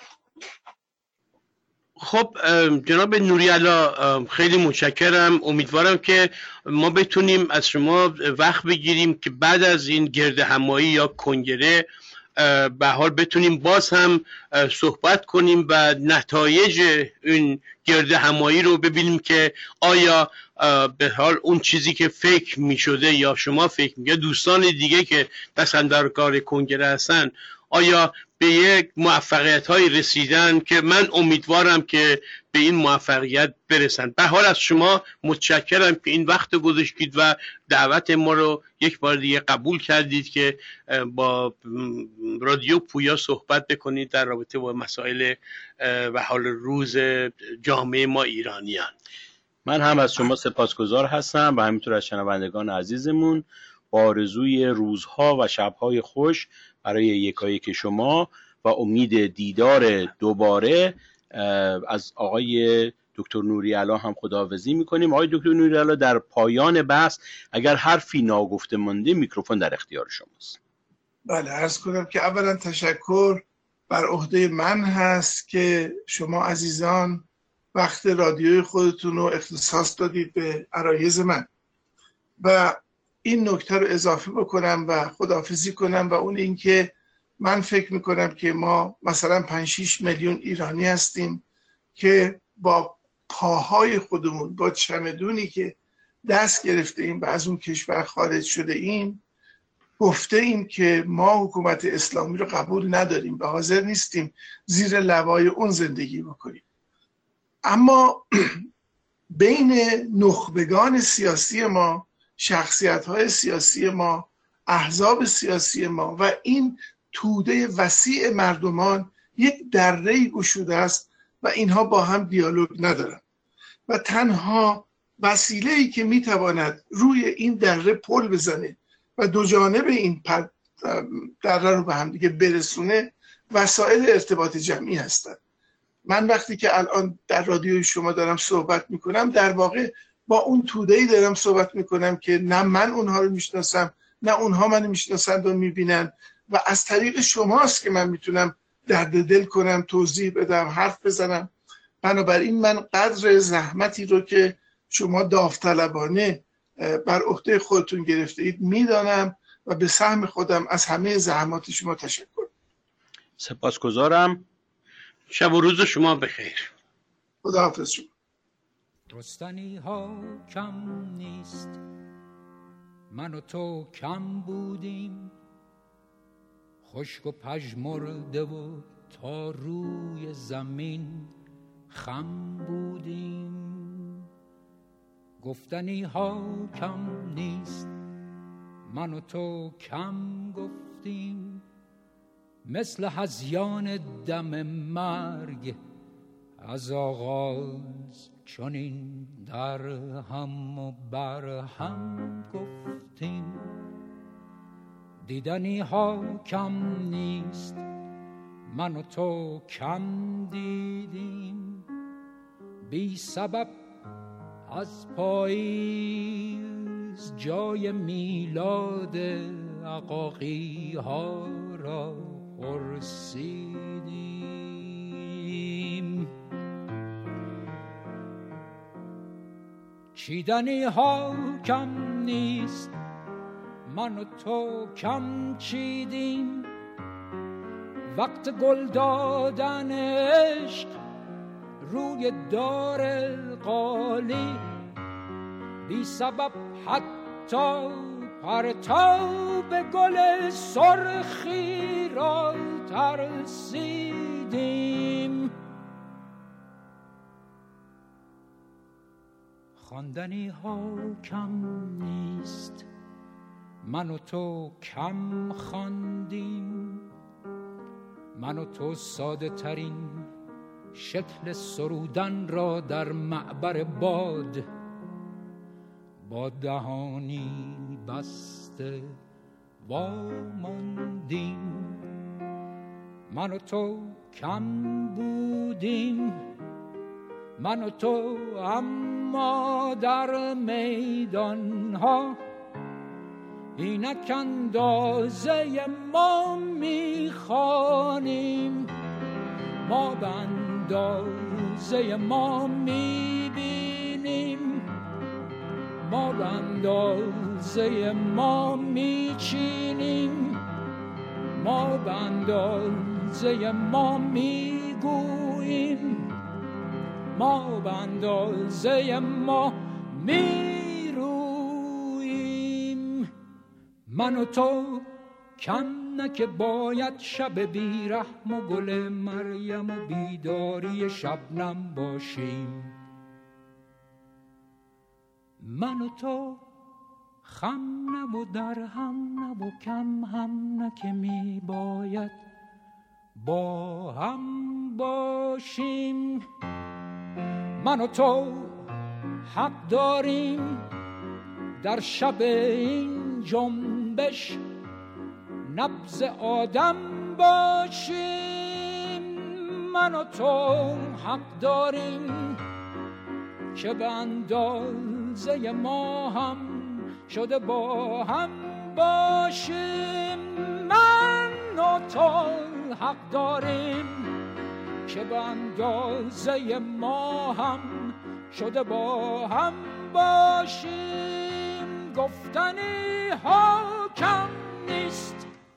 خب جناب نوری‌علا خیلی متشکرم. امیدوارم که ما بتونیم از شما وقت بگیریم که بعد از این گرد همایی یا کنگره به حال بتونیم باز هم صحبت کنیم و نتایج این گرد همایی رو ببینیم که آیا به حال اون چیزی که فکر می شده یا شما فکر می یا دوستان دیگه که دستاندرکار کنگره هستن آیا به یک موفقیت های رسیدن که من امیدوارم که به این موفقیت برسن. به حال از شما متشکرم که این وقت گذاشتید و دعوت ما رو یک بار دیگه قبول کردید که با رادیو پویا صحبت بکنید در رابطه با مسائل و حال روز جامعه ما ایرانیان. من هم از شما سپاسگزار هستم و همینطور از شنوندگان عزیزمون با آرزوی روزها و شبهای خوش برای یکایک شما و امید دیدار دوباره از آقای دکتر نوری‌علا هم خداحافظی میکنیم. آقای دکتر نوری‌علا در پایان بحث اگر حرفی ناگفته مانده میکروفون در اختیار شماست. بله، عرض کنم که اولا تشکر بر عهده من هست که شما عزیزان وقت رادیوی خودتون رو اختصاص دادید به عرایض من و این نکته رو اضافه بکنم و خداحافظی کنم و اون این که من فکر میکنم که ما مثلا پنج شش میلیون ایرانی هستیم که با پاهای خودمون، با چمدونی که دست گرفته ایم و از اون کشور خارج شده ایم، گفته ایم که ما حکومت اسلامی رو قبول نداریم و حاضر نیستیم زیر لوای اون زندگی بکنیم. اما بین نخبگان سیاسی ما، شخصیت‌های سیاسی ما، احزاب سیاسی ما و این توده وسیع مردمان یک دره‌ای گشوده است و اینها با هم دیالوگ ندارن و تنها وسیله‌ای که میتواند روی این دره پل بزنه و دو جانب این دره رو به هم دیگه برسونه وسایل ارتباط جمعی هستند. من وقتی که الان در رادیوی شما دارم صحبت میکنم در واقع با اون توده‌ای دارم صحبت میکنم که نه من اونها رو میشناسم نه اونها منو میشناسند و میبینن و از طریق شماست که من میتونم درد دل کنم، توضیح بدم، حرف بزنم. بنابراین من قدر زحمتی رو که شما داوطلبانه بر عهده خودتون گرفته اید میدانم و به سهم خودم از همه زحمات شما تشکر. سپاسگزارم. شب و روز شما بخیر. خداحافظ شما. رستنی ها کم نیست، من و تو کم بودیم، خشک و پژمرده و تا روی زمین خم بودیم. گفتنی ها کم نیست، من و تو کم گفتیم، مثل هذیان دم مرگ از آغاز چنین در هم و بر هم گفتیم. دیدنی ها کم نیست، من و تو کم دیدیم، بی سبب از پاییز جای میلاد عقاقی ها را پرسیدیم. چیدنی ها کم نیست، من و تو کم چیدیم، وقت گل دادن عشق روی دار قالی، بی سبب حتی پرتاب گل سرخی را ترسیدیم. خواندنی ها کم نیست، من و تو کم خواندیم. من و تو ساده ترین شکل سرودن را در معبر باد با دهانی بسته واماندیم. من و تو کم بودیم، من و تو اما در میدان ها اینک اندازه ما میخوانیم. ما به اندازه ما میبینیم، ما به اندازه ما میچینیم، ما به اندازه ما میگوییم، ما به اندازه ما میرویم. من و تو کم نه که باید شب بیرحم و گل مریم و بیداری شبنم باشیم. من و تو خم نه و در هم نه و کم هم نه که می باید با هم باشیم. من و تو حق داریم در شب این جنبش نبض آدم باشیم. من و تو حق داریم که به اندازه ما هم شده با هم باشیم. من و تو حق داریم که به اندازه ما هم شده با هم باشیم. گفتنی ها کم نیست،